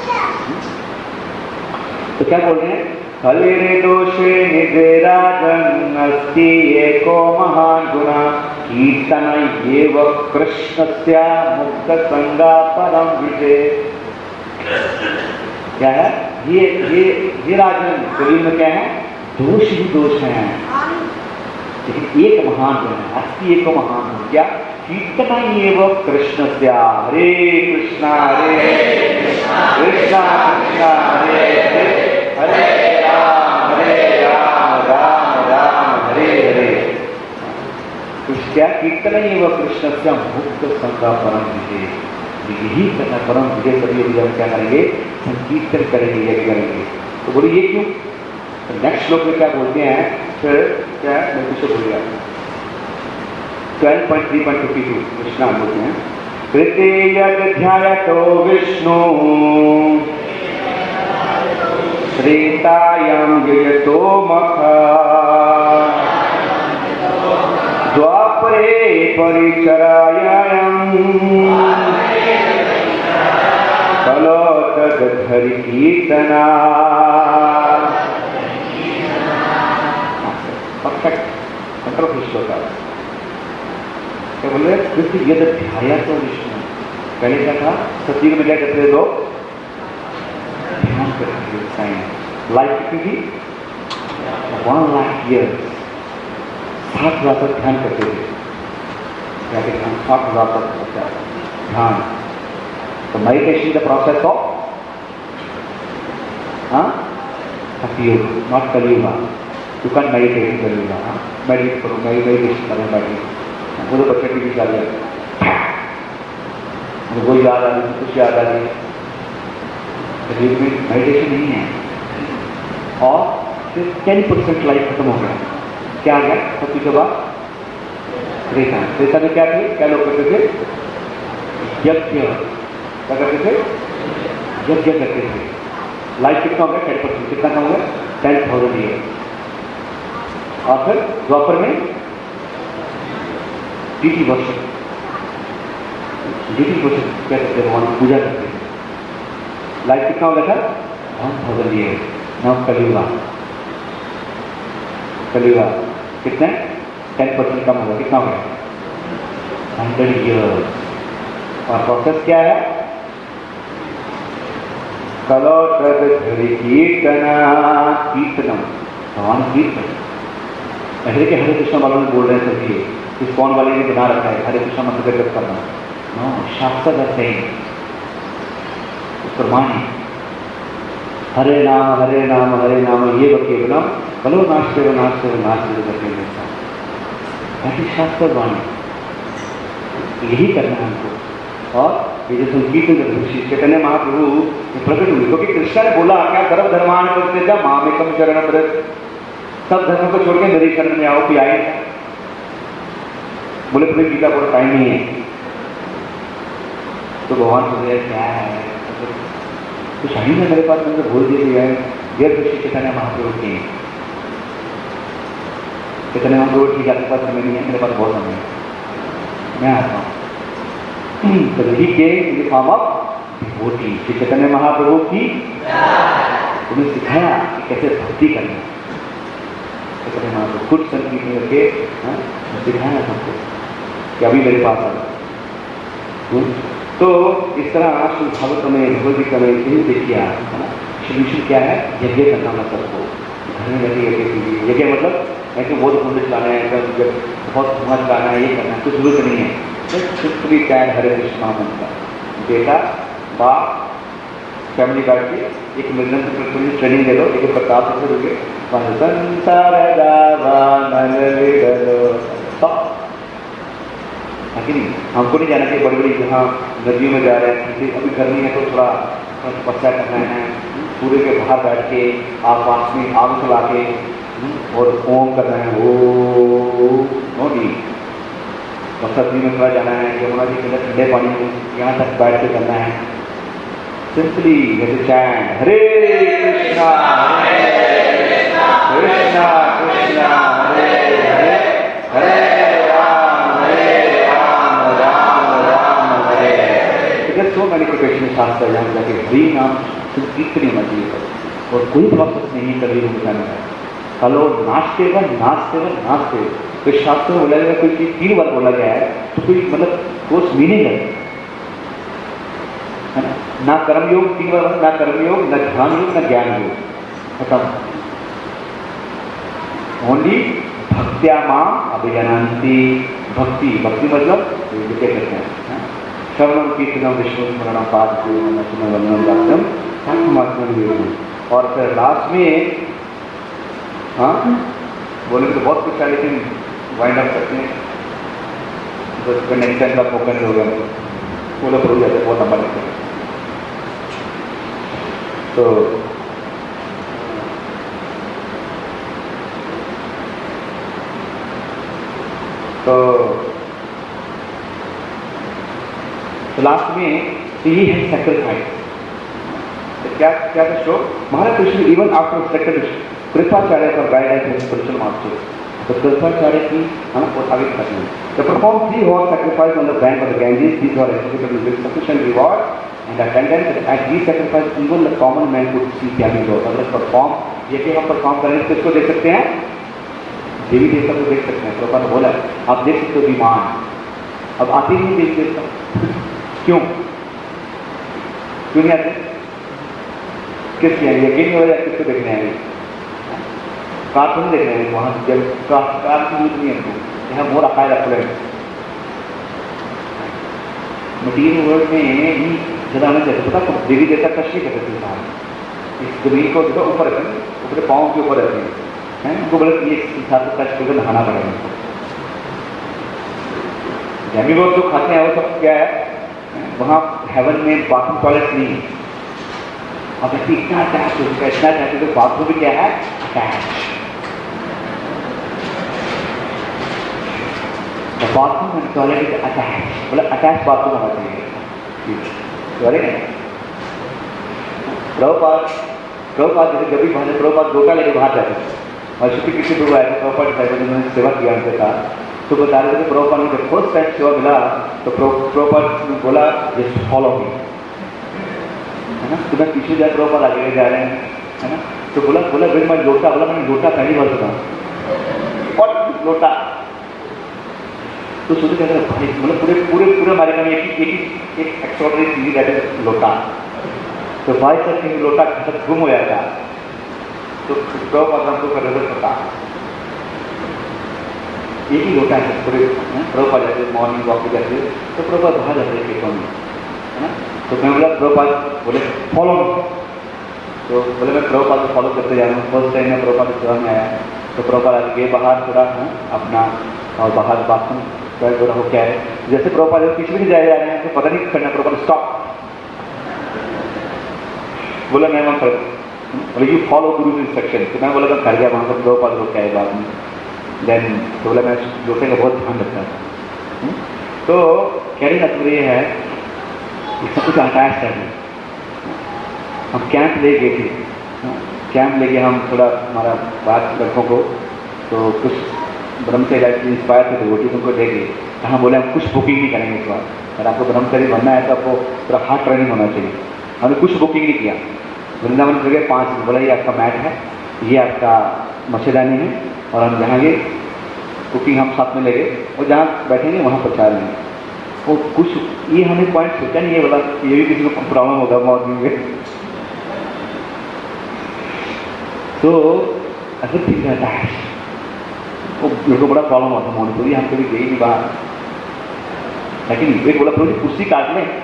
तो क्या बोल रहे हैं? हलिरे दोषे निवेराजन अस्ति एको महान गुणा कीर्तन एव कृष्णस्य मुक्त संगा परम विजय। क्या है ये ये ये राजन कलियुग में क्या है? दोष ही दोष है, लेकिन एक महान गुण है, अस्ति एको महान गुण। क्या? कीर्तन एव कृष्णस्य। हरे कृष्णा हरे कृष्णा कृष्णा हरे हरे हरे राम हरे राम राम राम हरे हरे। क्या? कीर्तन एव कृष्णस्य मुक्त संगा परम विजय। यही करना परम विजय सभी विजय क्या करेंगे? संकीर्तन करेंगे, यज्ञ करेंगे। तो बोलिए ये क्यों? तो नेक्स्ट श्लोक में क्या बोलते हैं? फिर क्या मैं कुछ बोल गया twelve point three point fifty two Krishna बोलते हैं कृते यद ध्यायतो विष्णु श्रेतायां ययतो मख द्वापरे परिचरायां कलो तदधरि कीर्तना। परफेक्ट कंट्रोल श्लोक है। क्या बोल रहे? कृष्ण यद ध्याया तो विष्णु। पहले क्या था? सत्युग में क्या करते थे लोग? ध्यान करते थे। लाइफ कितनी थी? वन लाख ईयर साठ हजार तक ध्यान करते थे। क्या कहते हैं? साठ हजार तक ध्यान। तो meditation the process of Satyug, not Kaliyug. You can meditate in Kaliyug. Meditate करो, मेडिटेशन करो, मेडिटेट। वो तो बच्चे की भी आ जाए, वो याद आ रही, कुछ याद आ रही, कलियुग में मेडिटेशन नहीं है। और फिर टेन परसेंट लाइफ खत्म हो गया। क्या आ गया सत्य के बाद? त्रेता। त्रेता में क्या थे? क्या लोग करते थे? यज्ञ। क्या करते थे? यज्ञ करते थे। लाइफ कितना हो गया? Ten percent. कितना कम हो गया? Ten thousand year. और फिर द्वापर में डीटी वर्षन। डीटी वर्षन क्या करते थे? भगवान पूजा करते थे। लाइफ कितना हो गया था? One thousand year. Now Kaliyug. Kaliyug कितने? टेन परसेंट कम हो गया। कितना हो गया? Hundred year. और प्रोसेस क्या है? कलो तदधरि कीर्तना। कीर्तनम भगवान कीर्तन। ऐसे के हरे कृष्ण वालों में बोल रहे हैं सभी, इस कौन वाले ने बना रखा है हरे कृष्ण मंत्र जप करना। नो, शास्त्र दर्शन प्रमाण है। हरे नाम हरे नाम हरे नाम ये बके बना कलो नाश्ते व नाश्ते व नाश्ते करके ऐसी शास्त्र वाणी। यही करना है हमको। और ये जो संकीर्तन करते श्री चैतन्य महाप्रभु प्रकट हुए, क्योंकि कृष्ण ने बोला क्या? सर्व धर्मान करते जा मामेकम शरण व्रत। सब धर्म को छोड़ के मेरी शरण में आओ। कि आए बोले तुम्हें गीता को टाइम नहीं है। तो भगवान बोल रहे क्या है? कुछ है ही ना मेरे पास, मैंने बोल दिया है देर तो श्री चैतन्य महाप्रभु के। चैतन्य महाप्रभु ठीक है, आपके पास समय नहीं है, मेरे पास बहुत समय है, मैं आता हूँ। तो ही के in form of devotee Shri Chaitanya Mahaprabhu की उन्हें सिखाया कि कैसे भक्ति करनी। चैतन्य महाप्रभु खुद संगीत में करके सिखाया सबको कि अभी मेरे पास आ। तो इस तरह श्री भागवत में भगवद गीता में यही देखिए आप, है ना। सोल्यूशन क्या है? यज्ञ करना है सबको, घर में यज्ञ यज्ञ कीजिए। यज्ञ मतलब है कि बहुत कुंड चलाना है, बहुत धुआं चलाना है, ये करना है, कुछ जरूरत नहीं है। सिर्फ भी क्या है? हरे कृष्ण मंत्र। बेटा बाप फैमिली बैठ के एक मिलन ट्रेनिंग दे दो, एक प्रताप से दोगे संसार है कि नहीं? हमको नहीं जाना चाहिए बड़ी बड़ी जहाँ नदियों में जा रहे हैं, अभी गर्मी है तो थोड़ा तपस्या करना है, सूर्य के बाहर बैठ के आकाश में आग चला के और ओम करना है, ओ नोटी और सर्दी में थोड़ा जाना है, यमुना जी के अंदर ठंडे पानी में यहाँ तक बैठ के करना है। सिंपली जैसे chant Hare Krishna Krishna Krishna Hare Hare Hare Ram Hare Ram Ram Ram Hare Hare. So many preparation शास्त्र यहाँ जाके हरी नाम संगीत नहीं होना चाहिए और कोई प्रोसेस नहीं कभी रूप जाना है। कलो नाचते हुए नाचते हुए नाचते हुए तो शास्त्र में बोला गया कोई चीज तीन बार बोला गया है तो कोई मतलब कोर्स मीनिंग है ना। ना कर्मयोग तीन बार, ना कर्मयोग, ना ध्यान योग, ना ज्ञान योग, खत्म। ओनली भक्त्या मां अभिजानन्ति, भक्ति भक्ति मतलब क्या कहते हैं, श्रवणम कीर्तनम विष्णु स्मरणम पाठ पूर्णम वंदनम दास्यम सात्मात्मन। और फिर लास्ट में हाँ बोले तो बहुत कुछ है लेकिन वाइंड अप करते हैं, तो नेक्स्ट टाइम का मौका नहीं होगा, बोला हो जाते बहुत लंबा लगता है। तो तो लास्ट में यही है सैक्रिफाइस। क्या क्या था शो Maharaj Krishna even after secretary Kripacharya का गाइडेंस है स्पिरिचुअल मास्टर, तो कृपाचार्य की हम वो आगे करते हैं। The perform three horse sacrifice on the bank of the Ganges. These were executed with sufficient reward and attendance. At these sacrifices, even the common man could see Kyami Lord. अगर परफॉर्म ये कि हम परफॉर्म करेंगे तो इसको देख सकते हैं, देवी देवता को देख सकते हैं। प्रभुपाद बोला आप देख सकते हो विमान, अब आते ही नहीं देवी देवता, क्यों क्यों नहीं आते? किस लिए यकीन नहीं हो रहा किसको देखने आएंगे? कार्टून देख रहे हैं वहाँ जब कार की यूज नहीं है हमको, यहाँ मोर अकाय रखते हैं। मटीरियल वर्ल्ड में ही ज़्यादा हमें जैसे पता तो देवी देवता कष्ट करते थे साहब, इस जमीन को देखो ऊपर रखें, ऊपर पाँव के ऊपर रहते हैं, उनको बोले ये हिसाब से कष्ट करके नहाना पड़ेगा उनको। जमी लोग जो खाते हैं वो सब क्या है, वहाँ हेवन में बाथरूम टॉयलेट नहीं है। अब ऐसे इतना अटैच हो चुका है, इतना अटैच हो, बाथरूम भी क्या है attach, bathroom and toilet is attach, मतलब अटैच बाथरूम होना चाहिए। सॉरी प्रभुपाद प्रभुपाद जैसे जब भी बाहर प्रभुपाद लोटा लेके बाहर जाते थे और छुट्टी किसी लोग आए थे, प्रभुपाद साहब ने उन्होंने सेवा किया उनके साथ, तो बता रहे थे प्रभुपाद ने जब फर्स्ट टाइम सेवा मिला तो प्रभुपाद ने बोला जस्ट फॉलो मी, है ना, तो मैं पीछे जाए प्रभुपाद आगे जा रहे हैं, है ना, तो बोला बोला फिर मैं लोटा, बोला मैंने लोटा पहली बार सुना और लोटा तो सोचे कहते भाई मतलब पूरे पूरे पूरे अमेरिका में एक एक एक एक्स्ट्राऑर्डिनरी चीज दैट इज लोटा, तो भाई सर कहीं लोटा खतक गुम हो जाता तो प्रभुपाद हमको कर रहे थे पता एक ही लोटा है पूरे प्रभुपाद जाते मॉर्निंग वॉक पे जाते तो प्रभुपाद बाहर जाते हैं खेतों में, है ना, तो मैं बोला प्रभुपाद बोले फॉलो, तो बोले मैं प्रभुपाद को फॉलो करते जा रहा हूँ। फर्स्ट टाइम मैं प्रभुपाद सेवा में आया तो प्रभुपाद आगे बाहर थोड़ा अपना और बाहर बाथरूम हो रहा हो क्या है, जैसे प्रभुपाद पीछे भी जाए जा रहे हैं तो पता नहीं करना, प्रभुपाद स्टॉप बोला मैं वहाँ कर, बोले यू फॉलो गुरु इंस्ट्रक्शन, तो मैं बोला मैं कर गया वहाँ पर प्रभुपाद हो क्या है बाद में, देन तो बोला मैं लोटे का बहुत ध्यान रखता था। तो कहने का मतलब ये है कि सब कुछ अटैच है। हम कैंप ले गए थे, कैंप लेके हम थोड़ा हमारा बात लड़कों को तो कुछ ब्रह्मचर्य इंस्पायर थे डिवोटी उनको देखे, हाँ बोले हम कुछ बुकिंग नहीं करेंगे इस बार, अगर आपको ब्रह्मचर्य बनना है तो आपको थोड़ा हार्ड ट्रेनिंग होना चाहिए। हमने कुछ बुकिंग नहीं किया, वृंदावन के गए पाँच, बोला ये आपका मैट है, ये आपका मच्छरदानी है और हम जहाँ गए कुकिंग हम साथ में ले गए और जहाँ बैठेंगे वहाँ प्रचार लेंगे। वो कुछ ये हमें पॉइंट सोचा नहीं, ये बोला ये भी किसी को प्रॉब्लम होगा मॉर्निंग में, तो ऐसे ठीक रहता है। वो मेरे को बड़ा प्रॉब्लम होता मोनी पूरी, हम कभी गई नहीं बाहर, लेकिन एक बोला पूरी कुर्सी काट लें,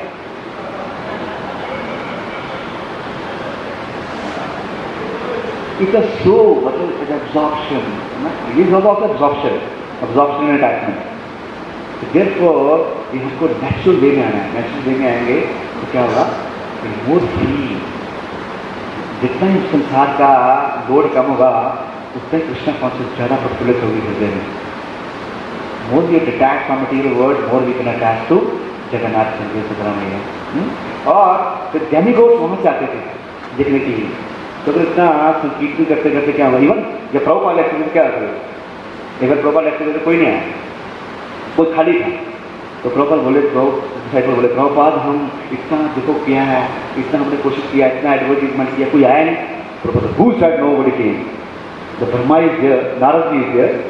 इट्स अ सो मतलब इट्स एब्जॉर्प्शन, ये is also absorption, absorption and attachment. Therefore ये हमको नेचुरल वे में आना है। नेचुरल वे में आएंगे तो क्या होगा, मोर फ्री, जितना ही संसार का लोड कम होगा उतना ही कृष्णा कॉन्शियस ज़्यादा प्रफुल्लित होगी हृदय में। More we detach from material world, more we can attach to Jagannath Chandra Subramanya. और फिर डेमिगॉड्स वहाँ से आते थे देखने के लिए। तो फिर इतना संकीर्तन करते करते क्या हुआ, इवन जब प्रभुपाद लेक्चर में क्या होता है, एक बार प्रभुपाद लेक्चर में कोई नहीं आया, कोई खाली था। तो प्रभुपाद बोले, प्रभु बोले प्रभुपाद हम इतना देखो किया है, इतना हमने कोशिश किया, इतना एडवर्टीजमेंट किया, कोई आया नहीं। Prabhupada who said nobody came, the Brahma is there, Narad ji is there,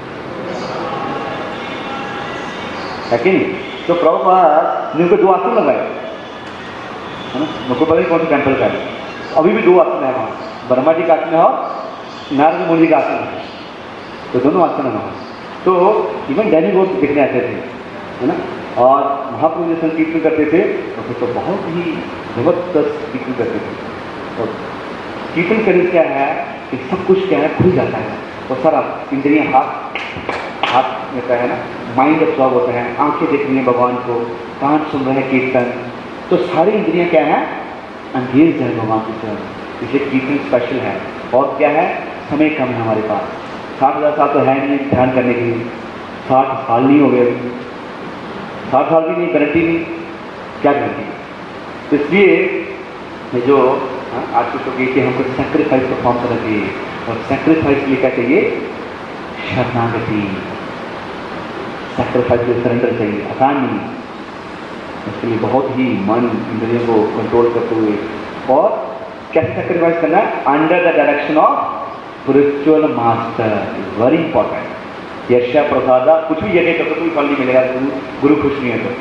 है कि नहीं? तो प्रभुपाद ने उनको दो आसन लगाए, है ना, मुझको पता नहीं कौन सा टेम्पल का है, अभी भी दो आसन है वहाँ, ब्रह्मा जी का आसन है और नारद मुनि का आसन है, तो दोनों आसन है वहाँ। तो इवन डेमिगॉड्स दिखने आते थे, है ना। और महाप्रभु जब संकीर्तन करते थे तो फिर तो बहुत ही जबरदस्त कीर्तन करते थे। और कीर्तन करने क्या है कि सब कुछ क्या है खुल जाता है, और सारा इंद्रियाँ हाथ हाथ में है ना, माइंड अब्सॉर्ब होता है, आंखें देख रही हैं भगवान को, कान सुन रहे हैं कीर्तन, तो सारी इंद्रियाँ क्या है, अंगेज है भगवान की तरफ। इसलिए कीर्तन स्पेशल है। और क्या है, समय कम है हमारे पास, साठ हज़ार साल तो है नहीं ध्यान करने के लिए, साठ साल नहीं हो गए, साठ साल भी नहीं, गारंटी नहीं, क्या गारंटी। तो इसलिए ये जो आज कुछ लोग कि हमको सेक्रीफाइस परफॉर्म करना चाहिए, और सेक्रीफाइस के लिए क्या चाहिए, शरणागति, सेक्रीफाइस के लिए सरेंडर चाहिए, आसान नहीं। इसके लिए बहुत ही मन इंद्रियों को कंट्रोल करते हुए, और कैसे सेक्रीफाइस करना है, under the direction of spiritual master, very important. यशा प्रसादा, कुछ भी यज्ञ करते कोई फल नहीं मिलेगा, गुरु खुश नहीं है तो।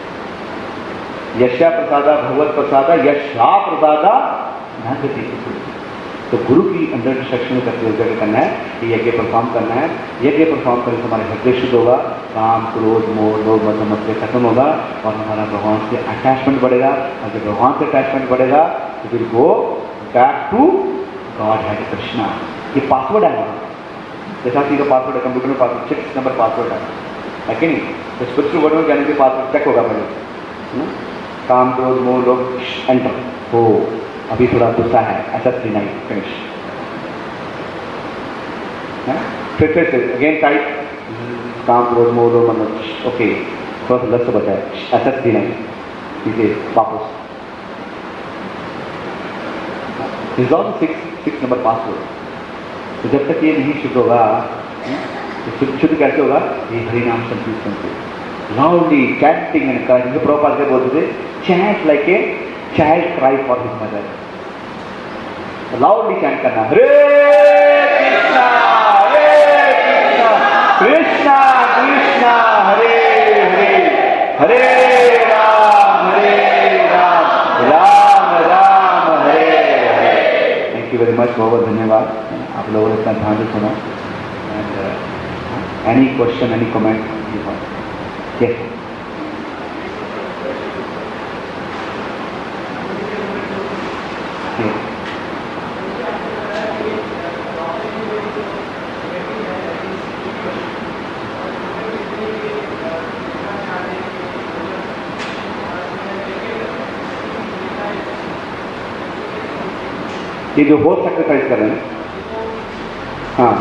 यशा प्रसादा भगवत प्रसादा, यशा प्रसादा ध्यान से देखिए। तो गुरु की अंडर इंस्ट्रक्शन करते हुए क्या करना है, कि यज्ञ परफॉर्म करना है। यज्ञ परफॉर्म करने से हमारे हृदय शुद्ध होगा, काम क्रोध मोह लोभ मद मत्सर खत्म होगा, और हमारा भगवान से अटैचमेंट बढ़ेगा। और जब भगवान से अटैचमेंट बढ़ेगा तो फिर वो बैक टू गॉड है कृष्णा। ये पासवर्ड है हमारा, जैसा कि का पासवर्ड है कंप्यूटर में, पासवर्ड सिक्स नंबर पासवर्ड है, है कि नहीं। तो स्पिरिचुअल वर्ल्ड में जाने के पासवर्ड चेक होगा पहले, है ना, काम क्रोध मोह लोभ एंटर हो, अभी थोड़ा गुस्सा है, ऐसा नहीं, फिनिश, है ना। फिर फिर से अगेन टाइप, काम क्रोध मोह लोभ मद, ओके थोड़ा सा लक्ष्य बचा है, ऐसा नहीं, ठीक है, वापस resolve six six number password. तो जब तक ये नहीं शुद्ध होगा, तो शुद्ध शुद्ध कैसे होगा, ये हरिनाम संकीर्तन से लाउडली चैंटिंग एंड करिंग, जो प्रभुपाद से बोलते थे, chant like a child cry for his mother, loudly chant करना, Hare Krishna Hare Krishna Krishna Krishna Hare Hare, Hare Ram Hare Ram Ram Ram Hare Hare. Thank you very much, बहुत बहुत धन्यवाद, आप लोगों ने इतना ध्यान से सुना। And any question, any comment? Yes, ये जो हो सेक्रीफाइस कर रहे हैं, हाँ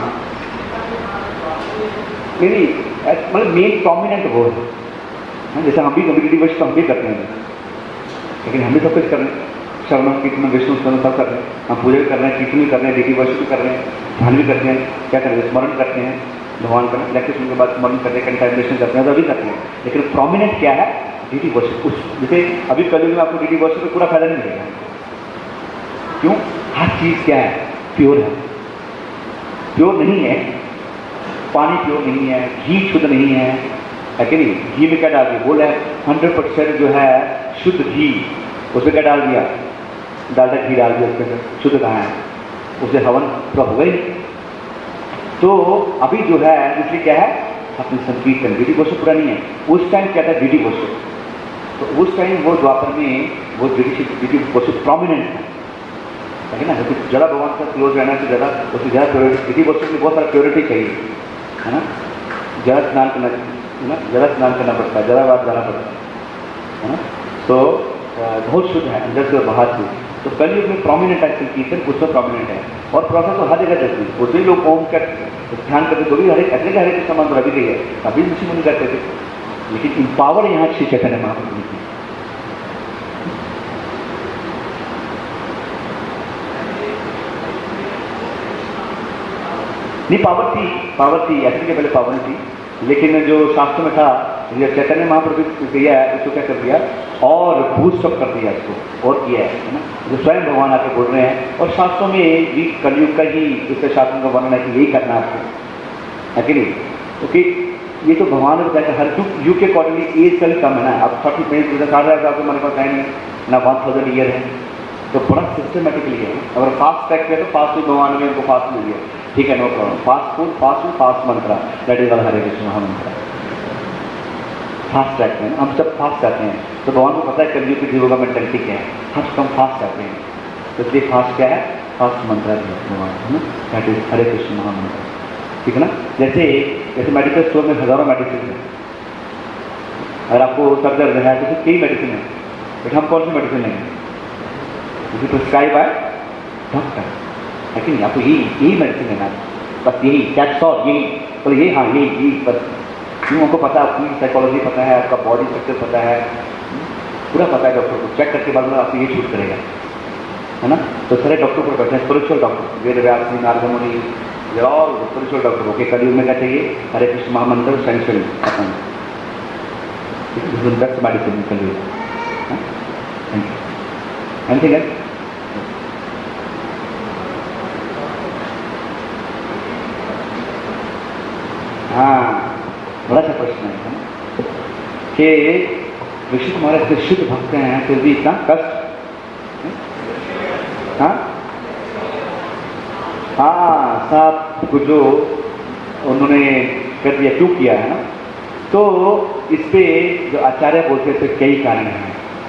नहीं नहीं, मतलब मेन प्रोमिनेंट वो है, जैसे हम भी कम्युनिटी वर्ष तो हम भी करते हैं, लेकिन हम भी सब कुछ कर रहे हैं, श्रवण कीर्तन विष्णु स्मरण सब कर रहे हैं, हम पूजा भी कर रहे हैं, कीर्तन भी कर रहे हैं, डीटी वर्ष भी कर रहे हैं, ध्यान भी करते हैं, क्या कर रहे हैं, स्मरण करते हैं भगवान का, लेक्चर सुनने के बाद स्मरण करते हैं, कंटेम्पलेशन करते हैं, तो अभी करते हैं। लेकिन प्रोमिनेंट क्या है, डीटी वर्ष। उस जैसे अभी कल में आपको डीटी वर्ष में पूरा फायदा नहीं मिलेगा, क्यों, हर चीज़ क्या है, प्योर है, प्योर नहीं है, पानी प्योर नहीं है, घी शुद्ध नहीं है, है कि नहीं। घी में क्या डाल दिया, बोला है हंड्रेड परसेंट जो है शुद्ध घी, उसमें क्या डाल दिया, डालडा घी डाल दिया, उसमें शुद्ध कहाँ है, उसे हवन पूरा हो गई। तो अभी जो है इसलिए क्या है, अपने संकीर्तन डीटी वर्षिप पूरा नहीं है। उस टाइम क्या था, डीटी वर्षिप, तो उस टाइम वो द्वापर में वो डीटी डीटी वर्षिप प्रोमिनेंट है, है ना। क्योंकि ज़्यादा भगवान का क्लोज रहना से ज़्यादा उससे ज़्यादा प्योरिटी, डीटी वर्षिप में बहुत सारा प्योरिटी चाहिए, है ना। ज़्यादा स्नान करना, है ना, जरा स्नान करना पड़ता है, जरा बात जाना पड़ता है ना। तो बहुत शुद्ध है अंदर से और बाहर से। तो कलयुग में प्रोमिनेंट है कीर्तन, उसमें प्रोमिनेंट है और प्रोसेस तो हर जगह चलती है। उसमें लोग ओम का ध्यान करते तो भी हरे अगले हरे कृष्ण मंत्र अभी गई है, अभी ऋषि मुनि करते थे, लेकिन इम्पावर यहाँ श्री चैतन्य महाप्रभु की। नहीं पावर थी, पावर थी, ऐसे के पहले पावर थी, लेकिन जो शास्त्र में था, जब चैतन्य महाप्रभु किया है उसको क्या कर दिया और बूस्टअप कर दिया इसको और किया है ना, जो स्वयं भगवान आके बोल रहे हैं। और शास्त्रों में भी कलयुग का ही इसके शास्त्रों का वर्णन है कि यही करना आपको, है कि नहीं? क्योंकि ये तो भगवान ने बताया हर युग युग के अकॉर्डिंगली एज का भी कम है ना। अब थर्टी ट्वेंटी साठ हज़ार तो हमारे पास है नहीं ना, वन थाउजेंड ईयर है, तो बड़ा सिस्टमेटिकली है। अगर फास्ट ट्रैक किया तो फास्ट फूड भगवान ने उनको फास्ट मिल गया, ठीक है, no problem. Fast food fast food fast mantra, that is Hare Krishna mahamantra. Fast track में हम सब फास्ट करते हैं, तो भगवान को पता है कलयुग की जीवों का मेंटेलिटी क्या है, हम सब फास्ट करते हैं। तो इसलिए फास्ट क्या है, फास्ट मंत्रा है भगवान, है ना, दैट इज हरे कृष्ण महामंत्र, ठीक है ना। जैसे जैसे मेडिकल स्टोर में हजारों मेडिसिन है, अगर आपको सर दर्द है तो कई मेडिसिन है, बट हम कौन सी मेडिसिन लेंगे? यदि प्रिस्क्राइब है डॉक्टर, है कि नहीं? आपको यही यही मेडिसिन लेना है, बस यही कैप्सॉल, यही बोले यही, हाँ यही यही बस। क्यों? हमको पता है, आपकी साइकोलॉजी पता है, आपका बॉडी स्ट्रक्चर पता है, पूरा पता है डॉक्टर को। चेक करके बाद में आपको ये शूट करेगा, है ना। तो सारे डॉक्टर को बैठे हैं, स्पिरिचुअल डॉक्टर, वेद व्यास जी, नारद मुनि, ये और स्पिरिचुअल डॉक्टर। ओके, कलयुग में क्या चाहिए? हरे कृष्ण महामंत्र सेंशन अपन, best medicine Kalyug. Thank you. Anything else? हाँ, बड़ा सा प्रश्न है ना कि ऋषि महाराज के शुद्ध भक्त हैं फिर भी इतना कष्ट। हाँ हाँ, साहब को जो उन्होंने कर दिया, क्यों किया है ना, तो इस पे जो आचार्य बोलते हैं तो कई कारण हैं।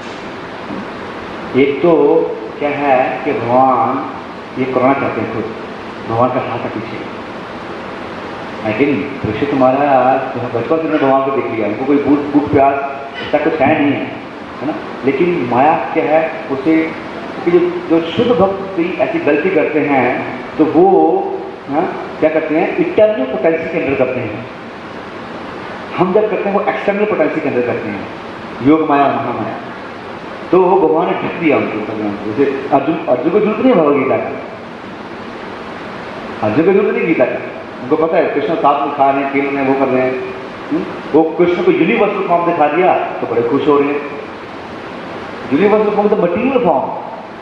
एक तो क्या है कि भगवान ये करना चाहते हैं खुद, भगवान का हाथ है पीछे, लेकिन ऋषि महाराज बचपन से भगवान को देख लिया, उनको कोई भूख भूख प्यास ऐसा कुछ है नहीं है, है ना। लेकिन माया क्या है, उसे जो जो शुद्ध भक्त भी ऐसी गलती करते हैं तो वो हाँ क्या करते हैं, इंटरनल पोटेंशियल के अंदर करते हैं। हम जब करते हैं वो एक्सटर्नल पोटेंशियल के अंदर करते हैं, योग माया और महामाया। तो भगवान ने ढक दिया उनको, जैसे अर्जुन अर्जुन को जरूरत नहीं भगवद गीता का, अर्जुन को जरूरत नहीं गीता का, उनको पता है कृष्ण साथ में खा रहे हैं, खेल रहे हैं, वो कर रहे हैं। वो कृष्ण को यूनिवर्सल फॉर्म दिखा दिया तो बड़े खुश हो रहे हैं। यूनिवर्सल फॉर्म तो मटीरियल फॉर्म,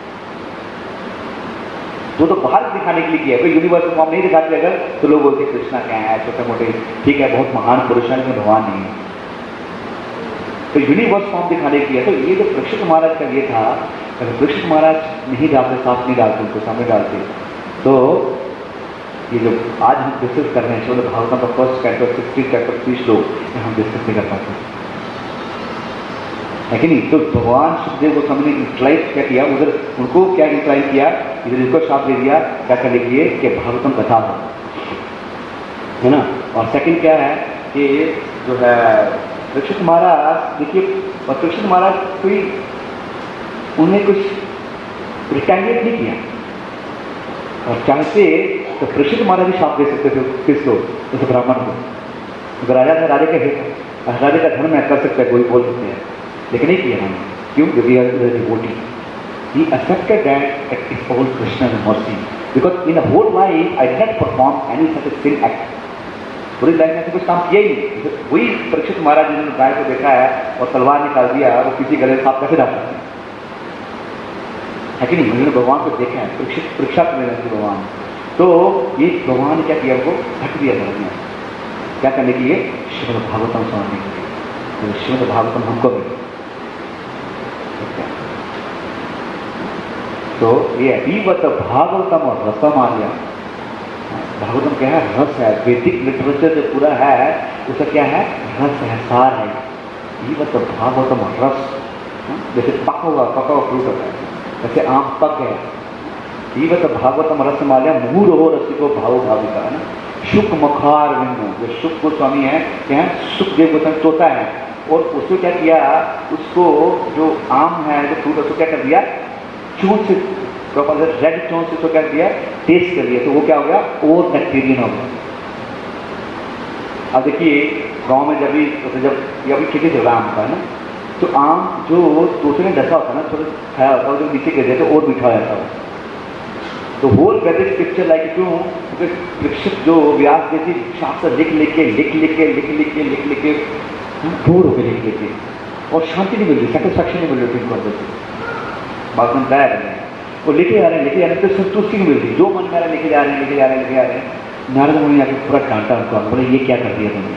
वो तो बाहर दिखाने के लिए किया है। कोई यूनिवर्सल फॉर्म नहीं दिखाते अगर तो लोग बोलते कृष्णा क्या है, छोटे मोटे, ठीक है, बहुत महान पुरुष है, लेकिन भगवान नहीं है। तो यूनिवर्स फॉर्म दिखाने के लिए, तो ये जो परीक्षित महाराज का ये था, अगर परीक्षित महाराज नहीं डालते, साफ नहीं डालते, उनको सामने डालते, तो ये जो आज हम डिस्कस कर रहे हैं श्रीमद् भागवतम का फर्स्ट चैप्टर सिक्सटी चैप्टर तीस श्लोक हम डिस्कस नहीं कर पाते, है कि नहीं। तो भगवान सुखदेव को हमने इंक्लाइन क्या किया, उधर उनको क्या इंक्लाइन किया, इधर इसको शाप दे दिया क्या करने के लिए कि भागवतम कथा हो, है ना। और सेकंड क्या है कि जो है परीक्षित महाराज, देखिए परीक्षित महाराज कोई उन्हें कुछ रिटेलिएट नहीं किया, और चाहते तो परीक्षित महाराज भी शाप दे सकते थे किसको, उस ब्राह्मण को। अगर राजा था, राजा का हित, राजा का धर्म है, कर सकते हैं, कोई बोल सकते हैं, लेकिन नहीं किया हमने। क्यों? Devotee, he accepted that it is all Krishna's mercy, because in the whole life I did not perform any such a sin act. पूरी लाइफ में ऐसे कुछ काम किया ही नहीं। वही परीक्षित महाराज जिन्होंने गाय को देखा है और तलवार निकाल दिया, वो किसी गले में सांप कैसे डाल सकते हैं, है कि नहीं। उन्होंने भगवान को देखा है, परीक्षित परीक्षा कर रहे थे भगवान, तो ये भगवान ने क्या किया, उनको ढक दिया धर्म में, क्या करने के लिए, श्रीमद् भागवतम सुनाने के लिए। तो श्रीमद् भागवतम हमको भी, तो ये अतीवत भागवतम और रसमाल्या, भागवतम क्या है, रस है। वैदिक लिटरेचर जो पूरा है उसका क्या है, रस है, सार है। अतीवत भागवतम और रस, जैसे पका हुआ पका हुआ फ्रूट होता है, जैसे आम पक है। अतीवत भागवतम रसमाल्या मुहुर हो रसिको भाव भाविका, है ना। शुक मखार बिंदु, जो शुक गोस्वामी है क्या है, सुखदेव गोस्वामी तोता है, और उसको क्या किया, उसको जो आम है जो फ्रूट उसको क्या कर दिया, चून से रेड चून से उसको क्या दिया, टेस्ट कर दिया, तो वो क्या हो गया, और बैक्टीरियन हो गया। अब देखिए गांव में जब भी तो जब ये अभी खेती चल रहा है आम का है ना, तो आम जो दूसरे में डसा होता है ना, थोड़ा खाया होता है, जो नीचे गिर जाए तो और मीठा हो जाता है। तो होल वैदिक स्क्रिप्चर लाइक क्यों, क्योंकि जो व्यास जैसी शास्त्र लिख लिख के लिख लिख के लिख लिख के लिख लिख के बोर हो गए लिख लिख के, और शांति नहीं मिल रही, सेटिस्फैक्शन नहीं मिल रही उनको अंदर से। बात में तय है वो लिखे जा रहे हैं लिखे जा रहे हैं, तो संतुष्टि नहीं मिल रही, जो मन में आ रहा है लिखे जा रहे हैं लिखे जा रहे हैं लिखे जा रहे हैं। नारद मुनि आके पूरा डांटा उनको, बोले ये क्या कर दिया तुमने,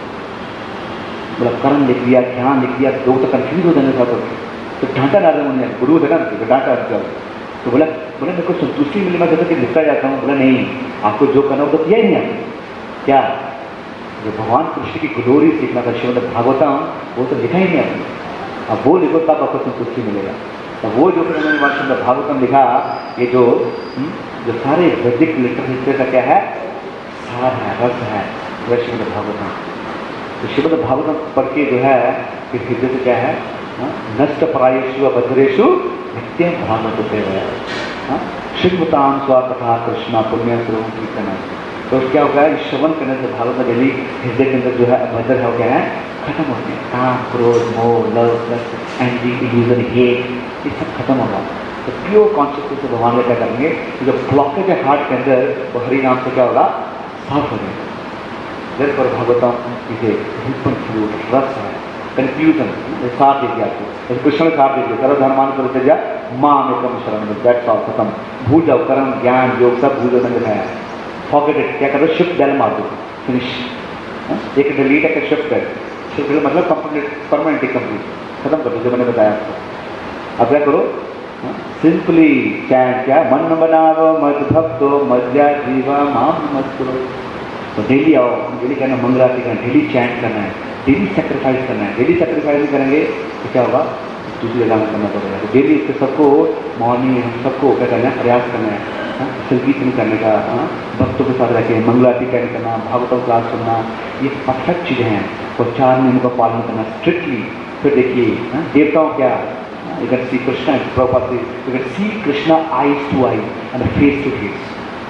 बोला कर्म लिख दिया, ज्ञान लिख दिया, लोग तो कंफ्यूज हो जाने था। तो डांटा नारद मुनि, गुरु था ना, डांटा उनको। तो बोला बोला मेरे को संतुष्टि मिली, मैं जैसे कि लिखता जाता हूँ। बोला नहीं, आपको जो करना हो तो किया ही नहीं आपने, क्या जो भगवान कृष्ण की ग्लोरी सीखना था श्रीमद् भागवतम, वो तो लिखा ही नहीं आपने, अब वो लिखो तब आपको संतुष्टि मिलेगा। तो वो जो फिर उन्होंने वहाँ श्रीमद् भागवतम लिखा, ये जो जो सारे वैदिक लिटरेचर का क्या है, सार है, रस है, वह श्रीमद् भागवतम। तो श्रीमद् भागवतम पढ़ के जो है कि हृदय से क्या है, नष्ट प्रायेषु भद्रेषु नित्यम भागवत सेवया श्रीमताम स्वाकथा कृष्णा पुण्य स्वरूप कीर्तन। तो क्या होगा, श्रवण करने से भागवत डेली हृदय के अंदर जो है अभद्र है वो क्या है, खत्म होते हैं। काम, क्रोध, मोह, love, lust, angry, illusion, hate, ये सब खत्म होगा। तो प्योर कॉन्शियसनेस से भगवान ने क्या करेंगे, तो जो ब्लॉकेज है हार्ट के अंदर, वो हरि नाम से क्या होगा, साफ हो जाएगा। जब पर भागवतम इसे रूपन फ्रूट रस है, कन्फ्यूजन साथ दे दिया आपको, कृष्ण ने साथ दे दिया, सर्वधर्मान कर दिया, माँ में कम शरण में बैठ साल खत्म, भूल जाओ, कर्म ज्ञान योग सब भूल जाओ, दिखाया फॉरगेट इट, क्या करो, शिफ्ट डाल मार दो, फिनिश, एक डिलीट है, शिफ्ट है, शिफ्ट मतलब कंप्लीट, परमानेंटली कंप्लीट खत्म कर दो, जो मैंने बताया आपको। अब क्या करो, सिंपली चैन क्या, मन बनाओ मद भक्तो मध्या जीवा माम मत करो। तो डेली आओ, डेली करना, मंगलारती करना, डेली चैंट करना है, डेली सेक्रीफाइस करना है। डेली सेक्रीफाइस नहीं करेंगे तो क्या होगा, दूसरी जगह में करना पड़ेगा। तो डेली इसके सबको मॉर्निंग हम सबको क्या करना है, प्रयास करना है, संगीत नहीं करने का, भक्तों के साथ रहकर मंगलारती करने करना, भागवत क्लास सुनना, ये परफेक्ट चीज़ें हैं। और चार नियमों का पालन करना स्ट्रिक्टली। फिर देखिए देवताओं क्या, you can see Krishna, Prabhupada says, you can see Krishna eyes to eyes and face to face.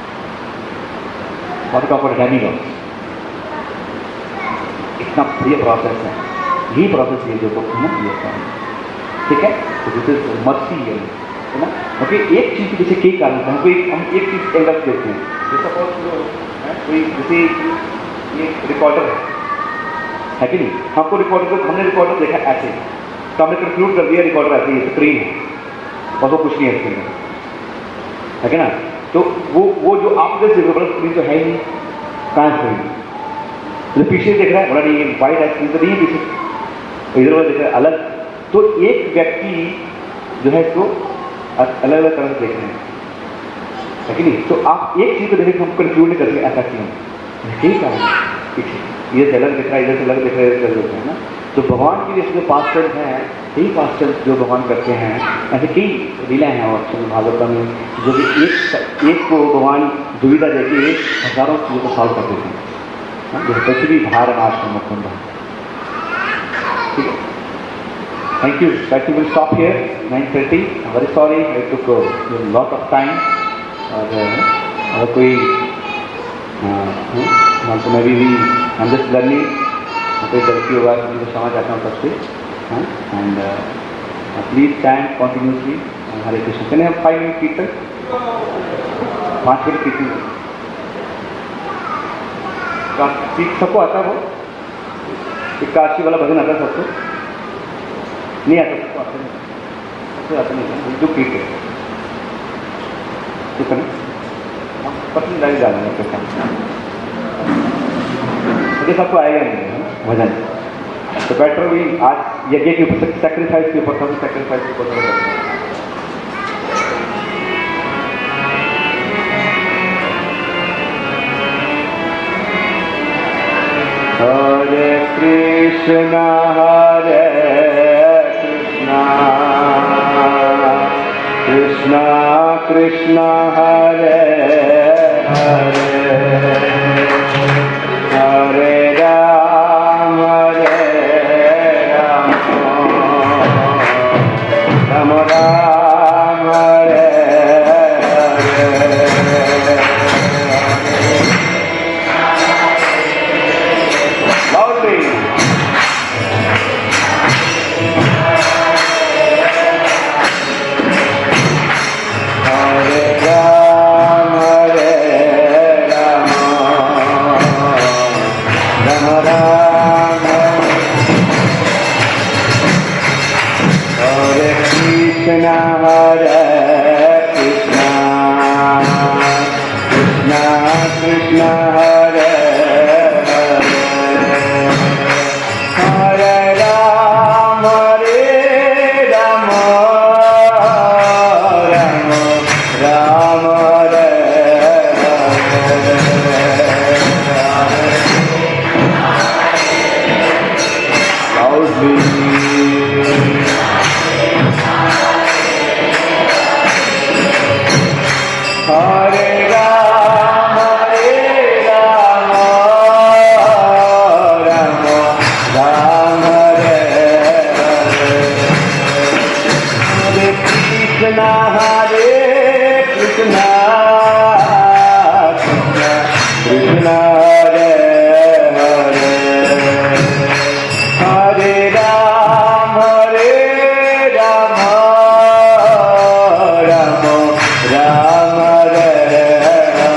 What talk about demigods? इतना प्रिय प्रोसेस है, यही प्रोसेस ये जो तो ना ये होता है, ठीक है। तो दिस इज मर्सी है ना, ओके। एक चीज़ के पीछे कई कारण होते हैं, कोई हम एक चीज़ एंगल देखते हैं, जैसे सपोज कोई जैसे ये रिकॉर्डर है, है कि नहीं, हमको रिकॉर्डर को हमने रिकॉर्डर देखा ऐसे, तो हमने कंक्लूड कर दिया रिकॉर्डर ऐसे ही स्क्रीन है और वो कुछ नहीं है स्क्रीन में, है कि ना। तो वो वो जो आप जैसे स्क्रीन तो है ही नहीं, कहाँ स्क्रीन, तो पीछे देख रहा है, बोला नहीं वाइट है स्क्रीन तो नहीं है पीछे, इधर उधर देख रहा है अलग। तो एक व्यक्ति जो है इसको अलग अलग तरह से देख रहे हैं, है कि नहीं। तो आप एक चीज़ को देखें हम कंक्लूड नहीं करते ऐसा क्यों, यही कारण है पीछे, इधर से अलग दिख रहा है, इधर से अलग दिख रहा है, इधर से ना। तो भगवान की जैसे जो पास्ट टेंस हैं, यही पास्ट टेंस जो भगवान करते हैं, ऐसे कई लीलाएँ हैं और श्रीमद् भागवत में, जो कि एक एक को भगवान दुविधा देके हजारों चीज़ों को सॉल्व कर देते हैं, जो पृथ्वी भार नाश का मुकुंद है, ठीक है। Thank you, that you will stop here nine thirty. Very sorry I took lot of time. और अगर कोई तो मैं भी आई एम जस्ट लर्निंग, कोई गलती होगा तो मुझे समझ आता हूँ सबसे, and please stand continuously. Hare Krishna. Can have five minute kirtan, पाँच मिनट कीर्तन सबको आता है, वो एक काशी वाला भजन आता है सबको, नहीं आता सबको आता नहीं, सबको आता नहीं, जो कीर्तन ठीक है ना, पसंद लाइन जाना है मुझे, सबको आएगा नहीं भजन। तो बेटर भी आज यज्ञ के ऊपर सेक्रीफाइस के ऊपर सब सेक्रीफाइस के ऊपर हरे कृष्णा हरे कृष्णा कृष्णा कृष्णा हरे हरे राम हरे राम राम राम हरे हरे हरे कृष्णा हरे कृष्णा कृष्णा हरे हरे हरे राम हरे राम राम राम हरे हरे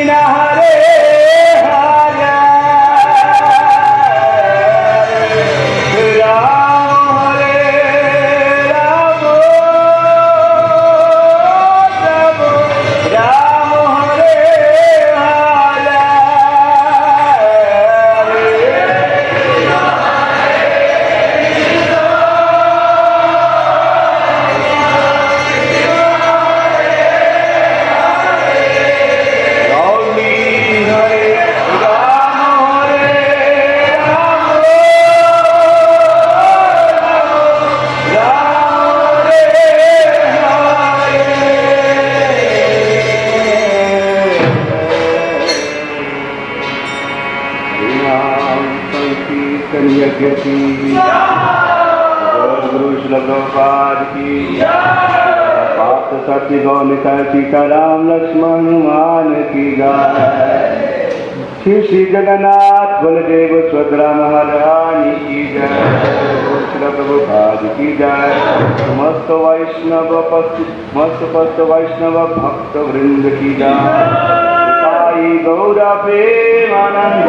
सत्य गौनिता सीताराम लक्ष्मण हनुमान की जय। श्री श्री जगन्नाथ बलदेव सुभद्रा महारानी की जय। प्रभुपाद की जय। समस्त वैष्णव मस्त पस्त वैष्णव भक्त वृंद की जय। साई गौरा प्रेमानंद